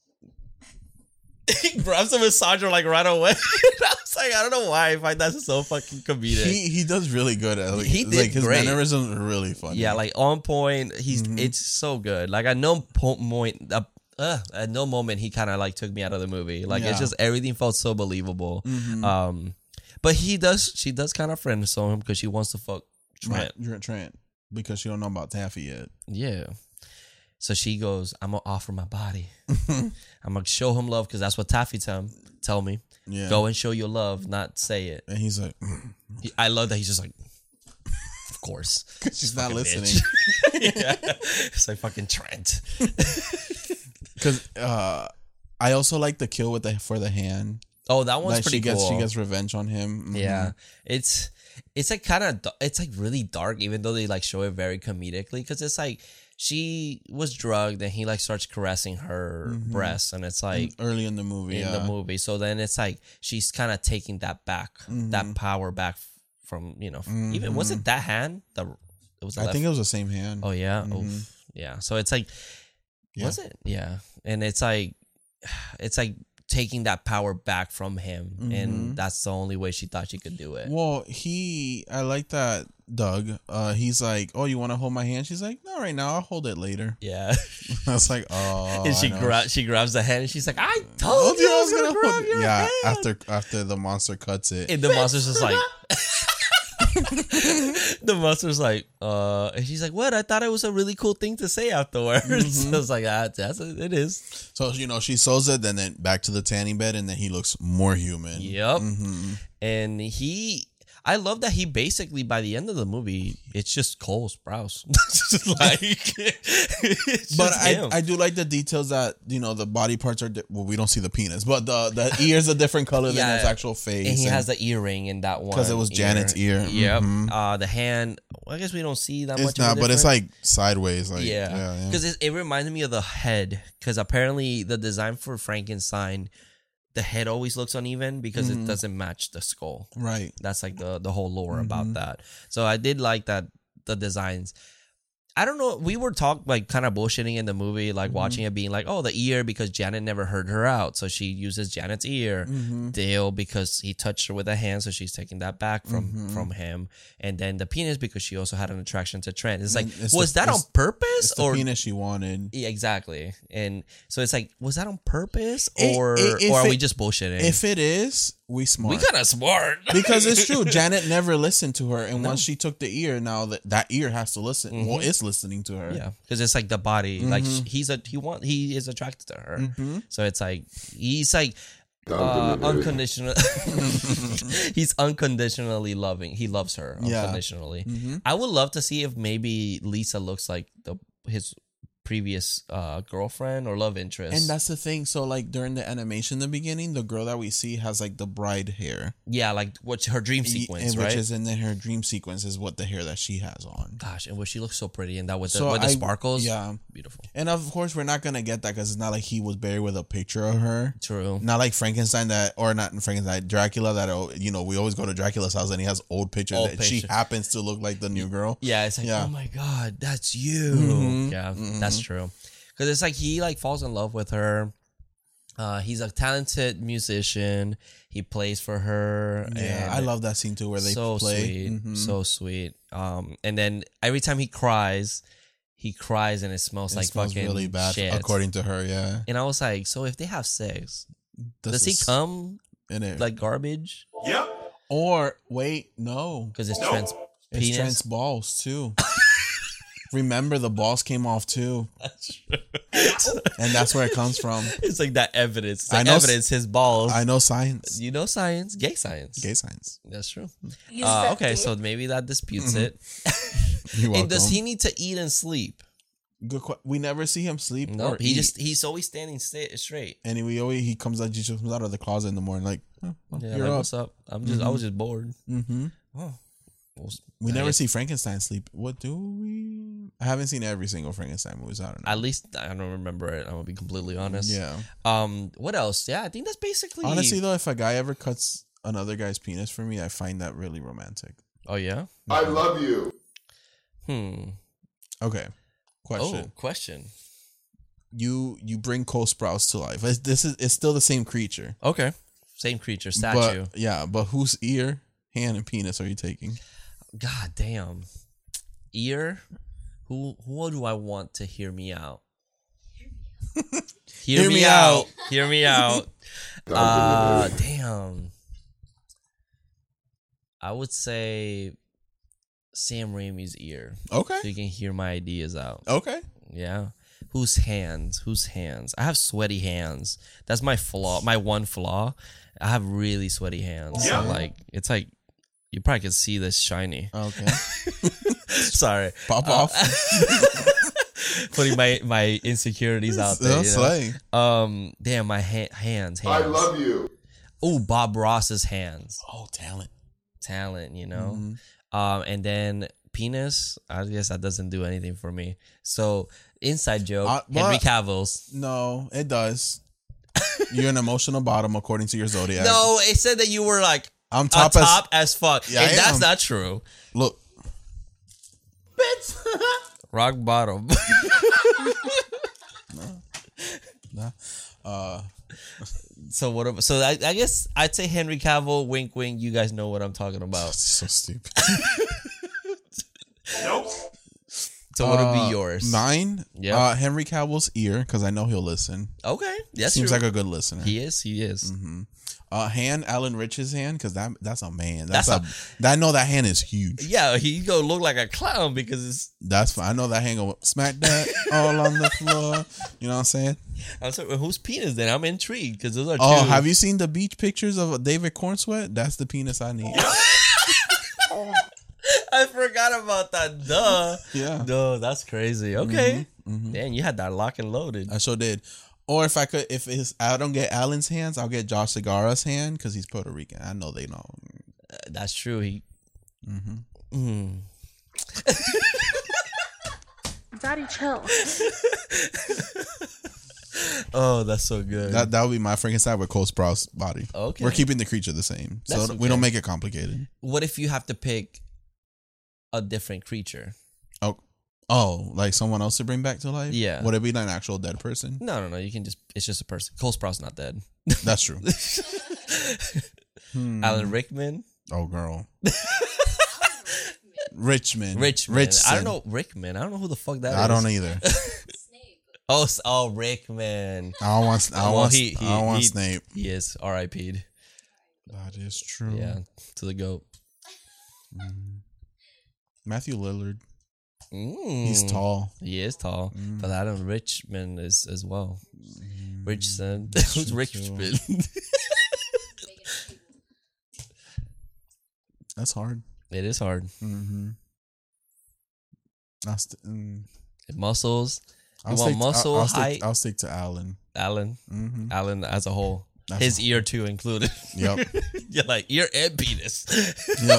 He grabs the massager like right away. I was like, I don't know why I find that so fucking comedic. he he does really good at like, He did like his great. mannerisms are really funny. Yeah, like on point. He's Mm-hmm. it's so good. Like at no po- point, uh, uh, at no moment he kind of like took me out of the movie. Like Yeah. it's just everything felt so believable. Mhm. Um, but he does. She does kind of friend zone him because she wants to fuck Trent. Trent. Trent, because she don't know about Taffy yet. Yeah. So she goes, I'm gonna offer my body. I'm gonna show him love because that's what Taffy tell tell me. Yeah, Go and show your love, not say it. and he's like, mm. He- I love that he's just like, of course. she's not Fucking listening. bitch. Yeah. It's like fucking Trent. Because uh, I also like the kill with the for the hand. Oh, that one's Like pretty she gets cool. she gets revenge on him. Mhm. Yeah, it's it's like kind of it's like really dark, even though they like show it very comedically because it's like she was drugged and he like starts caressing her Mhm. breasts and it's like early in the movie. in yeah. the movie. So then it's like she's kind of taking that back, Mhm. that power back from you know f- even was it that hand? The it was the I left. think it was the same hand. Oh yeah, Mhm. Oof. Yeah. So it's like Yeah. was it? Yeah, and it's like it's like taking that power back from him, Mhm. and that's the only way she thought she could do it. Well, he, I like that Doug. Uh, he's like, "Oh, you want to hold my hand?" She's like, "No, right now. I'll hold it later." Yeah. I was like, "Oh." and she I know. grabs she grabs the hand and she's like, I I told you I was gonna, grab hold it. your Yeah, hand. after after the monster cuts it. And the monster's just like the monster's like, uh and she's like, what? I thought it was a really cool thing to say afterwards. Mhm. I was like, ah, that's it is. So you know, she sews it, then then back to the tanning bed, and then he looks more human. Yep. Mhm. And he I love that he basically by the end of the movie, it's just Cole Sprouse. like, it's But just I, him. I do like the details that you know the body parts are di- well we don't see the penis but the the ear's a different color Yeah. than his actual face and he has the earring in that one 'Cause it was Janet's ear. Yep. Mhm. Uh, the hand. Well, I guess we don't see that it's much. of a not but it's difference. like sideways like yeah, yeah, yeah. because it, it reminded me of the head. Because apparently the design for Frankenstein, the head always looks uneven because Mhm. it doesn't match the skull. right That's like the the whole lore Mhm. about that. So I did like that the designs. I don't know. We were talk like kind of bullshitting in the movie, like Mhm. watching it being like, oh, the ear because Janet never heard her out, so she uses Janet's ear. mm-hmm. Dale because he touched her with a hand, so she's taking that back from Mhm. from him. And then the penis because she also had an attraction to Trent. It's like, Mm, it's was the- that on it's- purpose it's the or penis she wanted Yeah, exactly? And so it's like, was that on purpose I- or i- if or are we it- just bullshitting? if it is we smart we kind of smart because it's true. Janet never listened to her, and No. once she took the ear, now that that ear has to listen. Well, Mhm. it's listening to her. Yeah, because it's like the body, like Mhm. sh- he's a he want he is attracted to her, Mm-hmm. so it's like he's like uh, Compliment. unconditional. He's unconditionally loving. He loves her Yeah. unconditionally. Mm-hmm. I would love to see if maybe Lisa looks like the his previous uh, girlfriend or love interest. And that's the thing. So like during the animation, in the beginning, the girl that we see has like the bride hair, yeah, like what's her dream Y- sequence, and right? which is in the, her dream sequence is what the hair that she has on. Gosh, and where she looks so pretty, and that with the So with the I- sparkles, yeah. beautiful. And of course, we're not gonna get that because it's not like he was buried with a picture of her. True. Not like Frankenstein that, or not Frankenstein, Dracula that. oh, You know, we always go to Dracula's house and he has old pictures Old that she picture. happens to look like the new girl. Yeah, it's like, Yeah. oh my god, that's you. Mhm. Yeah, that's true. Because it's like he like falls in love with her. Uh, he's a talented musician. He plays for her. Yeah, and I love that scene too where they so play. sweet, Mhm. so sweet. Um, and then every time he cries, he cries and it smells It like smells fucking really bad, shit. according to her. Yeah, And I was like, so if they have sex, This does he is come in it? like garbage? or wait, no, Because it's trans it's penis. Trent's balls too. Remember, the balls came off too, and that's where it comes from. It's like that evidence. It's I like know s- evidence. His balls. I know science, You know science, gay science. gay science. That's true. Use Uh, that okay, dick. so maybe that disputes Mhm. it. You're welcome. And does he need to eat and sleep? Good que- we never see him sleep. No, or he eat. just he's always standing sta- straight. and we always he comes out. He just comes out of the closet in the morning like, oh, well, Yeah, you're like, up. what's up? I'm just I was just bored. Mm-hmm. Oh, well, We I never guess- see Frankenstein sleep. What do we? I haven't seen every single Frankenstein movie. So I don't know. At least I don't remember it. I'm gonna be completely honest. Yeah. Um. What else? Yeah, I think that's basically. Honestly, though, if a guy ever cuts another guy's penis for me, I find that really romantic. Oh yeah. I love you. Hmm. Okay. Question: Oh, question. You you bring Cole Sprouse to life. It's, this is it's still the same creature, Okay. Same creature, statue. but yeah. But whose ear, hand, and penis are you taking? God damn. Ear. Who who do I want to hear me out? Hear, Hear me, me out. out. Hear me out. Uh damn. I would say Sam Raimi's ear. Okay. So you can hear my ideas out. Okay. Yeah. Whose hands? Whose hands? I have sweaty hands. That's my flaw. My one flaw. I have really sweaty hands. So like it's like you probably can see this shiny. Okay. Sorry. Pop Uh, off. Putting my my insecurities out there. That's You know? slay. Um damn my ha- hands, hands. I love you. Oh, Bob Ross's hands. Oh, talent. Talent, you know? Mhm. Um and then penis, I guess that doesn't do anything for me. So inside joke, Uh, Henry but- Cavill's. No, it does. You're an emotional bottom according to your zodiac. No, it said that you were like I'm a top, top as, fuck. Yeah, and I that's am. not true. as look. Rock bottom. Nah. Uh, So what? ab- So I, I guess I'd say Henry Cavill. Wink, wink. You guys know what I'm talking about. so stupid. So what would Uh, be yours? Mine. Yeah. Uh, Henry Cavill's ear because I know he'll listen. Okay, that's Seems true. like a good listener. he is. He is. Mm-hmm. Uh, hand Alan Rich's hand because that that's a man. That's, That's a, that I know that hand is huge. Yeah, he gonna look like a clown because it's. That's fine. I know that hand go smack that all on the floor. You know what I'm saying? I'm sorry. well, Whose penis? Then I'm intrigued because those are. Oh, two. have you seen the beach pictures of David Cornsweat? That's the penis I need. I forgot about that. Duh. Yeah, No, that's crazy. Okay. Mhm. Man, you had that lock and loaded. I sure did. Or if I could, if it's I don't get Alan's hands, I'll get Josh Segarra's hand because he's Puerto Rican. I know they know. Uh, that's true. He. Mm-hmm. Mm. Daddy, chill. Oh, that's so good. That that would be my Frankenstein with Cole Sprouse body. Okay. We're keeping the creature the same, so That's we okay. don't make it complicated. What if you have to pick a different creature? Oh, oh, like someone else to bring back to life? Yeah. Would it be like an actual dead person? No, no, no. You can just. It's just a person. Cole Sprouse not dead. That's true. Hmm. Alan Rickman. Oh, girl. Richmond. Richman. Richson. I don't know Rickman. I don't know who the fuck that is. I don't either. Snape. Oh, s- oh, Rickman. I don't want. I don't Well, want. he- I don't he- want he- Snape. He is R I P'd. That is true. Yeah, to the goat. Matthew Lillard. Mm. He's tall. He is tall, Mm. but Alan Richman is as well. Richson. that's Who's true, Richman? That's hard. It is hard. Mm-hmm. That's the, mm. Muscles. I'll want stick to- muscle, I'll, I'll height? Stick, I'll stick to Alan. Alan, Mm-hmm. Alan as a whole, That's his a- ear too included. Yep. You're like ear and penis. Yep.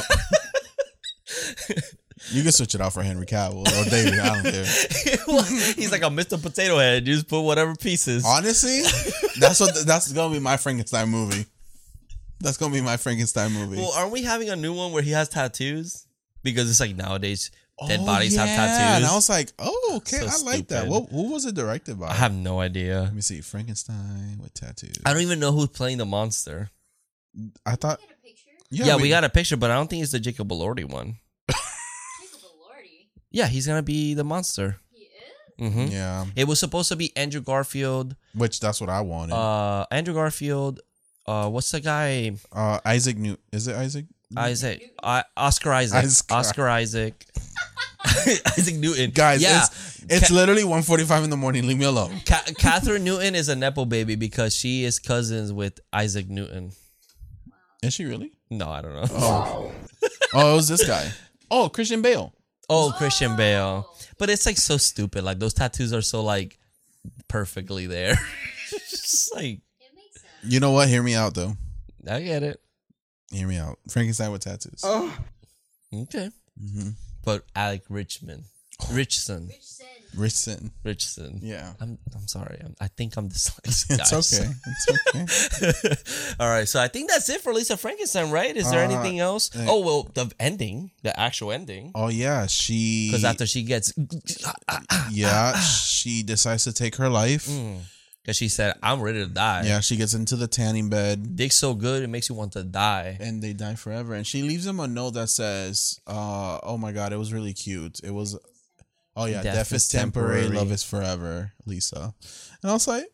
You can switch it out for Henry Cavill or David. I don't care. He's like a Mister Potato Head. You just put whatever pieces. Honestly, that's what that's gonna be my Frankenstein movie. That's gonna be my Frankenstein movie. Well, aren't we having a new one where he has tattoos? Because it's like nowadays dead Oh, bodies have yeah. tattoos. And I was like, oh, okay, So I like that. stupid. What, who was it directed by? I have no idea. Let me see. Frankenstein with tattoos. I don't even know who's playing the monster. I thought. Get a picture. Yeah, we, got a picture, but I don't think it's the Jacob Elordi one. Jacob Elordi. Yeah, he's gonna be the monster. He is. hmm Yeah, It was supposed to be Andrew Garfield. which that's what I wanted. Uh, Andrew Garfield. Uh, what's the guy? Uh, Isaac New. Is it Isaac? Isaac. Uh, Oscar Isaac. Oscar. Oscar Isaac. Isaac Newton. Guys, yeah. it's, it's Ca- literally one forty-five in the morning. Leave me alone. Ca- Catherine Newton is a nepo baby because she is cousins with Isaac Newton. Is she really? No, I don't know. Oh, oh, it was this guy. Oh, Christian Bale. Oh, Christian Bale. But it's like so stupid. Like those tattoos are so like perfectly there. It's just like It makes sense. You know what? Hear me out though. I get it. Hear me out. Frankenstein with tattoos. Okay. Mm-hmm. But Alec Richmond. Richson. Rich Sin. Rich Sin. Richson. Yeah. I'm I'm sorry. I'm, I think I'm dyslexic. It's guys. okay. It's okay. All right. So I think that's it for Lisa Frankenstein, right? Is there Uh, anything else? eh. Oh, well, the ending, the actual ending. Oh yeah, she. Because after she gets. yeah, she decides to take her life. Because she said, I'm ready to die. Yeah, she gets into the tanning bed. Dick's so good, it makes you want to die. And they die forever. And she leaves him a note that says, uh, oh my God, it was really cute. It was, oh yeah, death, Death is is temporary, temporary. love is forever, Lisa. And I was like,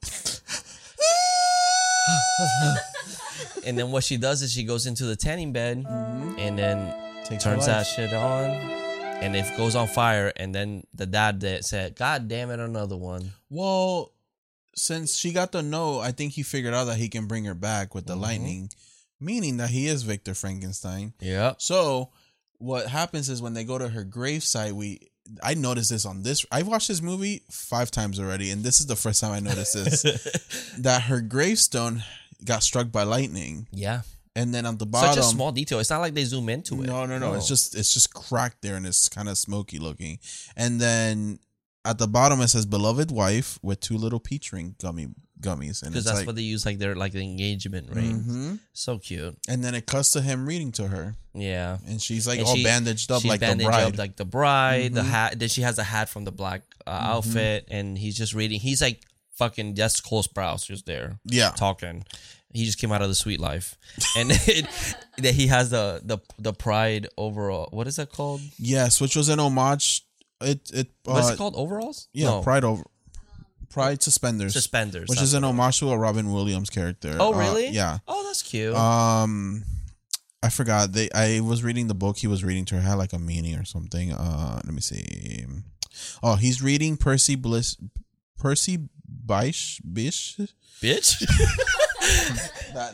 And then what she does is she goes into the tanning bed and then Takes her turns life. that shit on. And it goes on fire. And then the dad that said, God damn it, another one. well, since she got the note, I think he figured out that he can bring her back with the Mm-hmm. lightning, meaning that he is Victor Frankenstein. Yep. So what happens is when they go to her gravesite, we I noticed this on this. I've watched this movie five times already, and this is the first time I noticed this. That her gravestone got struck by lightning, Yeah. and then on the bottom, Such a small detail. It's not like they zoom into it. no, no, no, it's just it's just cracked there, and it's kind of smoky looking. And then at the bottom it says "beloved wife" with two little peach ring gummy gummies, and because it's that's like, what they use, like their like the engagement ring. Mhm. So cute. And then it cuts to him reading to her, Yeah. and she's like And all she- bandaged up she's like the bandaged bride. up like the bride. The Mhm. hat. Then she has a hat from the black uh, outfit, and he's just reading. He's like fucking just Cole Sprouse just there yeah, talking. He just came out of the sweet life, and it, that he has the the the pride overall. What is that called? yes, which was an homage. It it uh, What's it called? Overalls? Yeah, No. Pride over Pride suspenders, Suspenders. which that's is an what it homage to a Robin Williams character. Oh, Uh, really? yeah. Oh, that's cute. Um, I forgot. They I was reading the book he was reading to her, had like a meaning or something. Uh, let me see. Oh, he's reading Percy Bliss, Percy Bysshe Bish. Bitch. That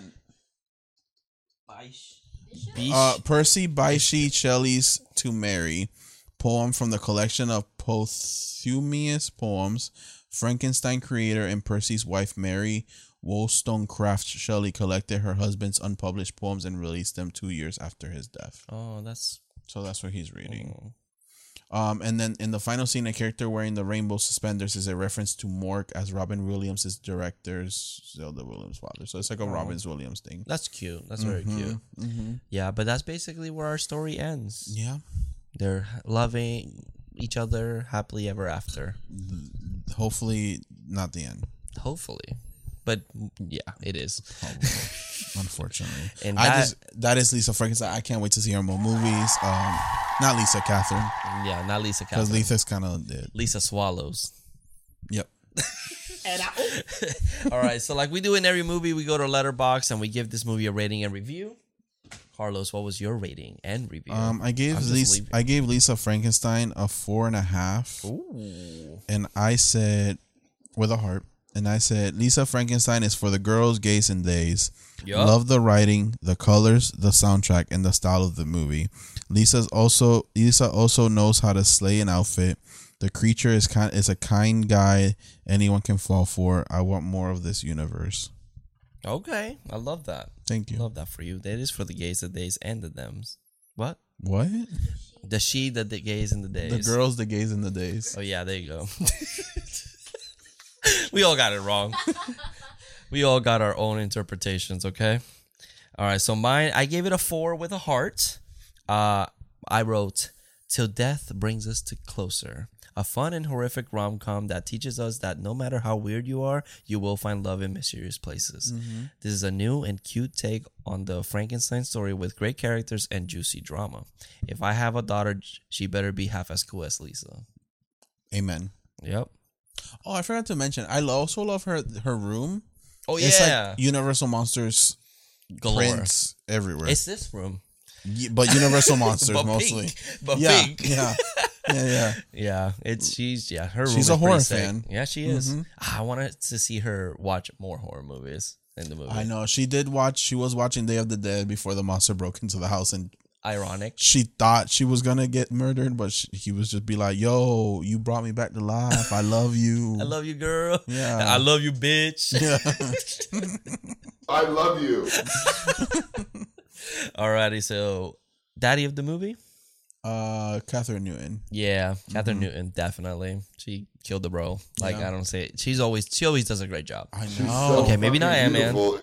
Bish. uh, Percy Bysshe Shelley's "To Mary" poem from the collection of posthumous poems. Frankenstein creator and Percy's wife Mary Wollstonecraft Shelley collected her husband's unpublished poems and released them two years after his death. Oh, that's. So that's what he's reading. Oh. Um, and then in the final scene, a character wearing the rainbow suspenders is a reference to Mork, as Robin Williams is director's Zelda Williams' father. So it's like a Oh. Robbins Williams thing. That's cute. That's very Mhm, cute. mhm. Yeah, but that's basically where our story ends. Yeah. They're loving each other happily ever after. Hopefully, not the end. Hopefully. But yeah, it is. Probably, unfortunately. And I that- just that is Lisa Frankenstein. I can't wait to see her in more movies. Um, not Lisa, Catherine, Yeah, not Lisa because Catherine. Lisa's kind of dead. Lisa Swallows. Yep. All right, so like we do in every movie, we go to Letterboxd and we give this movie a rating and review. Carlos, what was your rating and review? Um, I gave I'm just Lisa. leaving. I gave Lisa Frankenstein a four and a half. Ooh. And I said, with a heart, and I said, Lisa Frankenstein is for the girls, gays, and days. Yup. Love the writing, the colors, the soundtrack, and the style of the movie. Lisa's also Lisa also knows how to slay an outfit. The creature is kind is a kind guy anyone can fall for. I want more of this universe. Okay, I love that. Thank you. Love that for you. That is for the gays, the days, and the thems. What? What? The she, the, the gays, and the days. The girls, the gays, and the days. Oh yeah, there you go. We all got it wrong. We all got our own interpretations. Okay. All right. So mine, I gave it a four with a heart. Uh, I wrote, "Till death brings us to closer." A fun and horrific rom-com that teaches us that no matter how weird you are, you will find love in mysterious places. Mm-hmm. This is a new and cute take on the Frankenstein story with great characters and juicy drama. If I have a daughter, she better be half as cool as Lisa. Amen. Yep. Oh, I forgot to mention. I also love her her room. Oh yeah. It's like Universal Monsters Galore. prints everywhere. It's this room. Ye- but Universal Monsters But mostly. pink. But yeah, pink. yeah, yeah, yeah. Yeah, it's she's yeah her. Room She's is a horror pretty sick. fan. Yeah, she is. Mhm. I wanted to see her watch more horror movies in the movie. I know she did watch. She was watching Day of the Dead before the monster broke into the house, and Ironic. she thought she was gonna get murdered, but she, he was just be like, "Yo, you brought me back to life. I love you. I love you, girl. Yeah. I love you, bitch. Yeah. I love you. Alrighty, so daddy of the movie. Uh, Catherine Newton. Yeah, Catherine Newton, definitely. She killed the bro. Like Yeah. I don't say it. She's always she always does a great job. I She's know. so Okay, maybe not fucking Ant-Man. beautiful.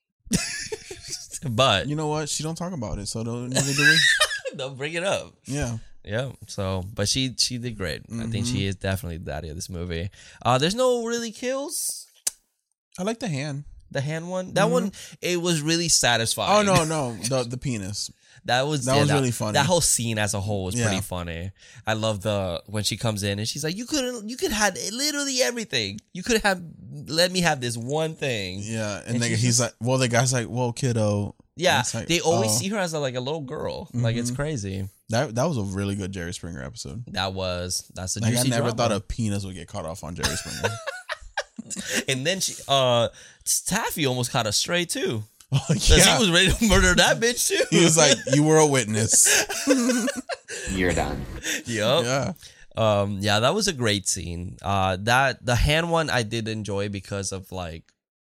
But You know what? She don't talk about it, so don't neither do we. don't bring it up. Yeah. Yeah. So, but she she did great. I think Mm-hmm. she is definitely the daddy of this movie. Uh, there's no really kills. I like the hand. The hand one, that one, it was really satisfying. Oh no, no, the the penis. that was That was really funny. That whole scene as a whole was Yeah. pretty funny. I love the when she comes in and she's like, "You couldn't, you could have literally everything. You could have let me have this one thing." Yeah, and, And then she's he's just- like, "Well, the guy's like, well, kiddo." Yeah, It's like, they always oh. see her as a, like a little girl. Like it's crazy. That that was a really good Jerry Springer episode. That was that's a Like I juicy never drama. thought a penis would get caught off on Jerry Springer. And then she, uh, Taffy almost caught a stray too. Oh, Cause yeah. he was ready to murder that bitch too. He was like, "You were a witness." You're done. Yep. Yeah. Um, yeah, that was a great scene. Uh, that the hand one I did enjoy because of like,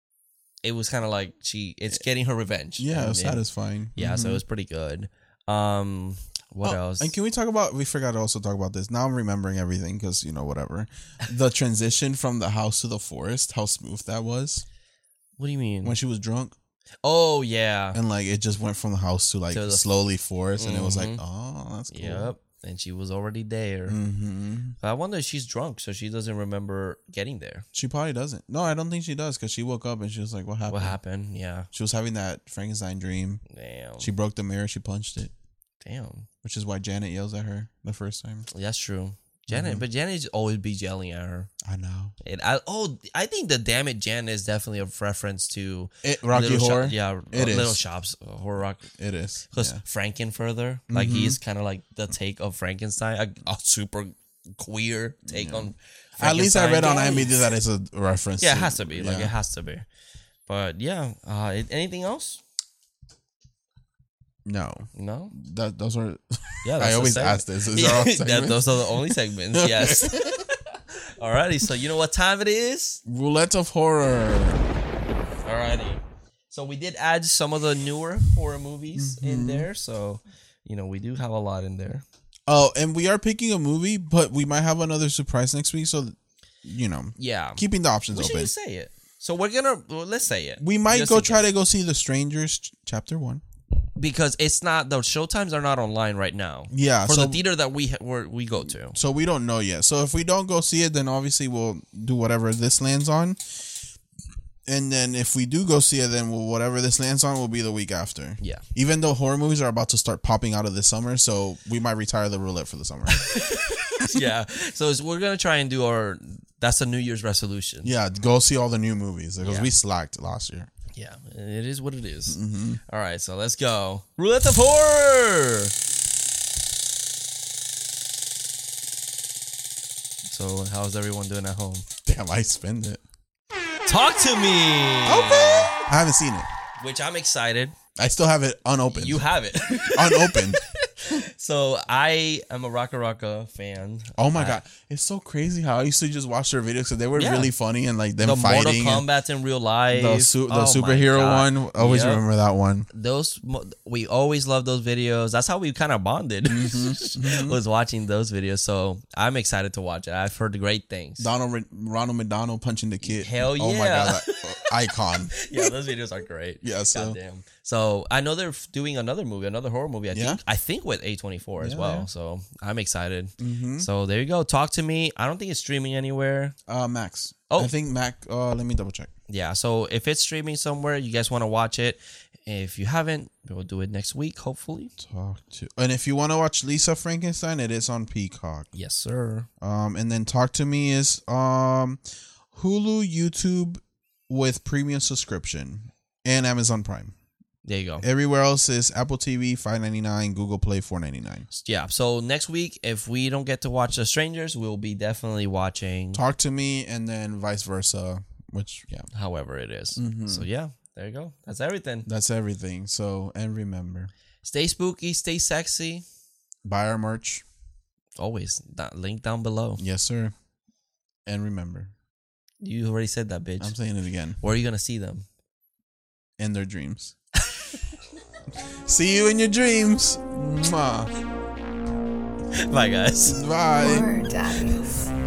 it was kind of like she it's getting her revenge. Yeah, it was And- satisfying. Yeah, so it Mhm. was pretty good. Um, what Oh, else? And can we talk about? We forgot to also talk about this. Now I'm remembering everything because you know whatever. The transition from the house to the forest, how smooth that was What do you mean? when she was drunk, oh yeah. and like it just went from the house to like To the- slowly forest, and it was like, Mhm. oh, that's cool. Yep. And she was already there. hmm But I wonder if she's drunk, so she doesn't remember getting there. She probably doesn't. No, I don't think she does because she woke up and she was like, "What happened?" What happened? Yeah. She was having that Frankenstein dream. Damn. She broke the mirror. She punched it, Damn. which is why Janet yells at her the first time. That's true. Janet, Mhm. but Janet always be yelling at her. I know. And I oh I think the Damn It Janet is definitely a reference to It Rocky Little Shop- Horror. yeah, It uh, Little is. Shops, uh, Horror Rock. It is. Because Yeah. Frankenfurter, like Mhm. he's kind of like the take of Frankenstein, a, a super queer take Yeah. on. At least I read on Frankenstein. IMDb that it's a reference. Yeah, it to- has to be. Like yeah. it has to be. But yeah, uh, anything else? No, No. that those are. Yeah, I the always segment. ask this. Is Yeah, there all that- segments? those are the only segments. Yes. Alrighty, so you know what time it is? Roulette of Horror. Alrighty. So we did add some of the newer horror movies Mm-hmm. in there. So, you know, we do have a lot in there. Oh, and we are picking a movie, but we might have another surprise next week. So, you know, Yeah. keeping the options We should open. just say it. So we're gonna well, let's say it. We might Just go in try case. to go see The Strangers ch- Chapter One. because it's not the showtimes are not online right now. Yeah, For so the theater that we ha- where we go to. so we don't know yet. So if we don't go see it, then obviously we'll do whatever this lands on. And then if we do go see it, then we'll, whatever this lands on will be the week after. Yeah. Even though horror movies are about to start popping out of this summer, so we might retire the roulette for the summer. Yeah. So it's, we're gonna try and do our that's a New Year's resolution. Yeah, go see all the new movies because Yeah. we slacked last year. Yeah. It is what it is. Mm-hmm. All right, so let's go. Roulette of Horror. So how's everyone doing at home? Damn, I spend it. Talk to me. I haven't seen it. Which I'm excited. I still have it unopened. You have it. unopened. So I am a Raka Raka fan. Oh my I- god, it's so crazy how I used to just watch their videos because they were Yeah. really funny and like them The Mortal fighting. and Kombat in real life. the su- the Oh my superhero God. one, always Yep. remember that one. Those mo- we always love those videos. That's how we kind of bonded. Mm-hmm. Was watching those videos. So I'm excited to watch it. I've heard great things. Donald Re- Ronald McDonald punching the kid. Hell Oh my yeah. god, that, uh, icon. Yeah, those videos are great. Yeah, so- Goddamn. So I know they're f- doing another movie, another horror movie. I Yeah? think I think with A twenty-four as Yeah, well. yeah. So I'm excited. Mm-hmm. So there you go. Talk to me. I don't think it's streaming anywhere. Uh, Max. Oh. I think Mac. Uh, let me double check. Yeah. So if it's streaming somewhere, you guys want to watch it. If you haven't, we'll do it next week, hopefully. Talk to. And if you want to watch Lisa Frankenstein, it is on Peacock. Yes, sir. Um, and then Talk to Me is um, Hulu, YouTube with premium subscription, and Amazon Prime. There you go. Everywhere else is Apple T V five ninety-nine, Google Play four ninety-nine. Yeah. So next week, if we don't get to watch The Strangers, we'll be definitely watching. Talk to Me, and then vice versa. Which yeah, However it is. Mhm. So yeah, there you go. That's everything. that's everything. So and remember, Stay spooky, stay sexy. buy our merch. Always. That link down below. Yes, sir. And remember, You already said that, bitch. I'm saying it again. Where are you gonna see them? In their dreams. See you in your dreams. Mwah. Bye, guys. Bye. Poor daddies.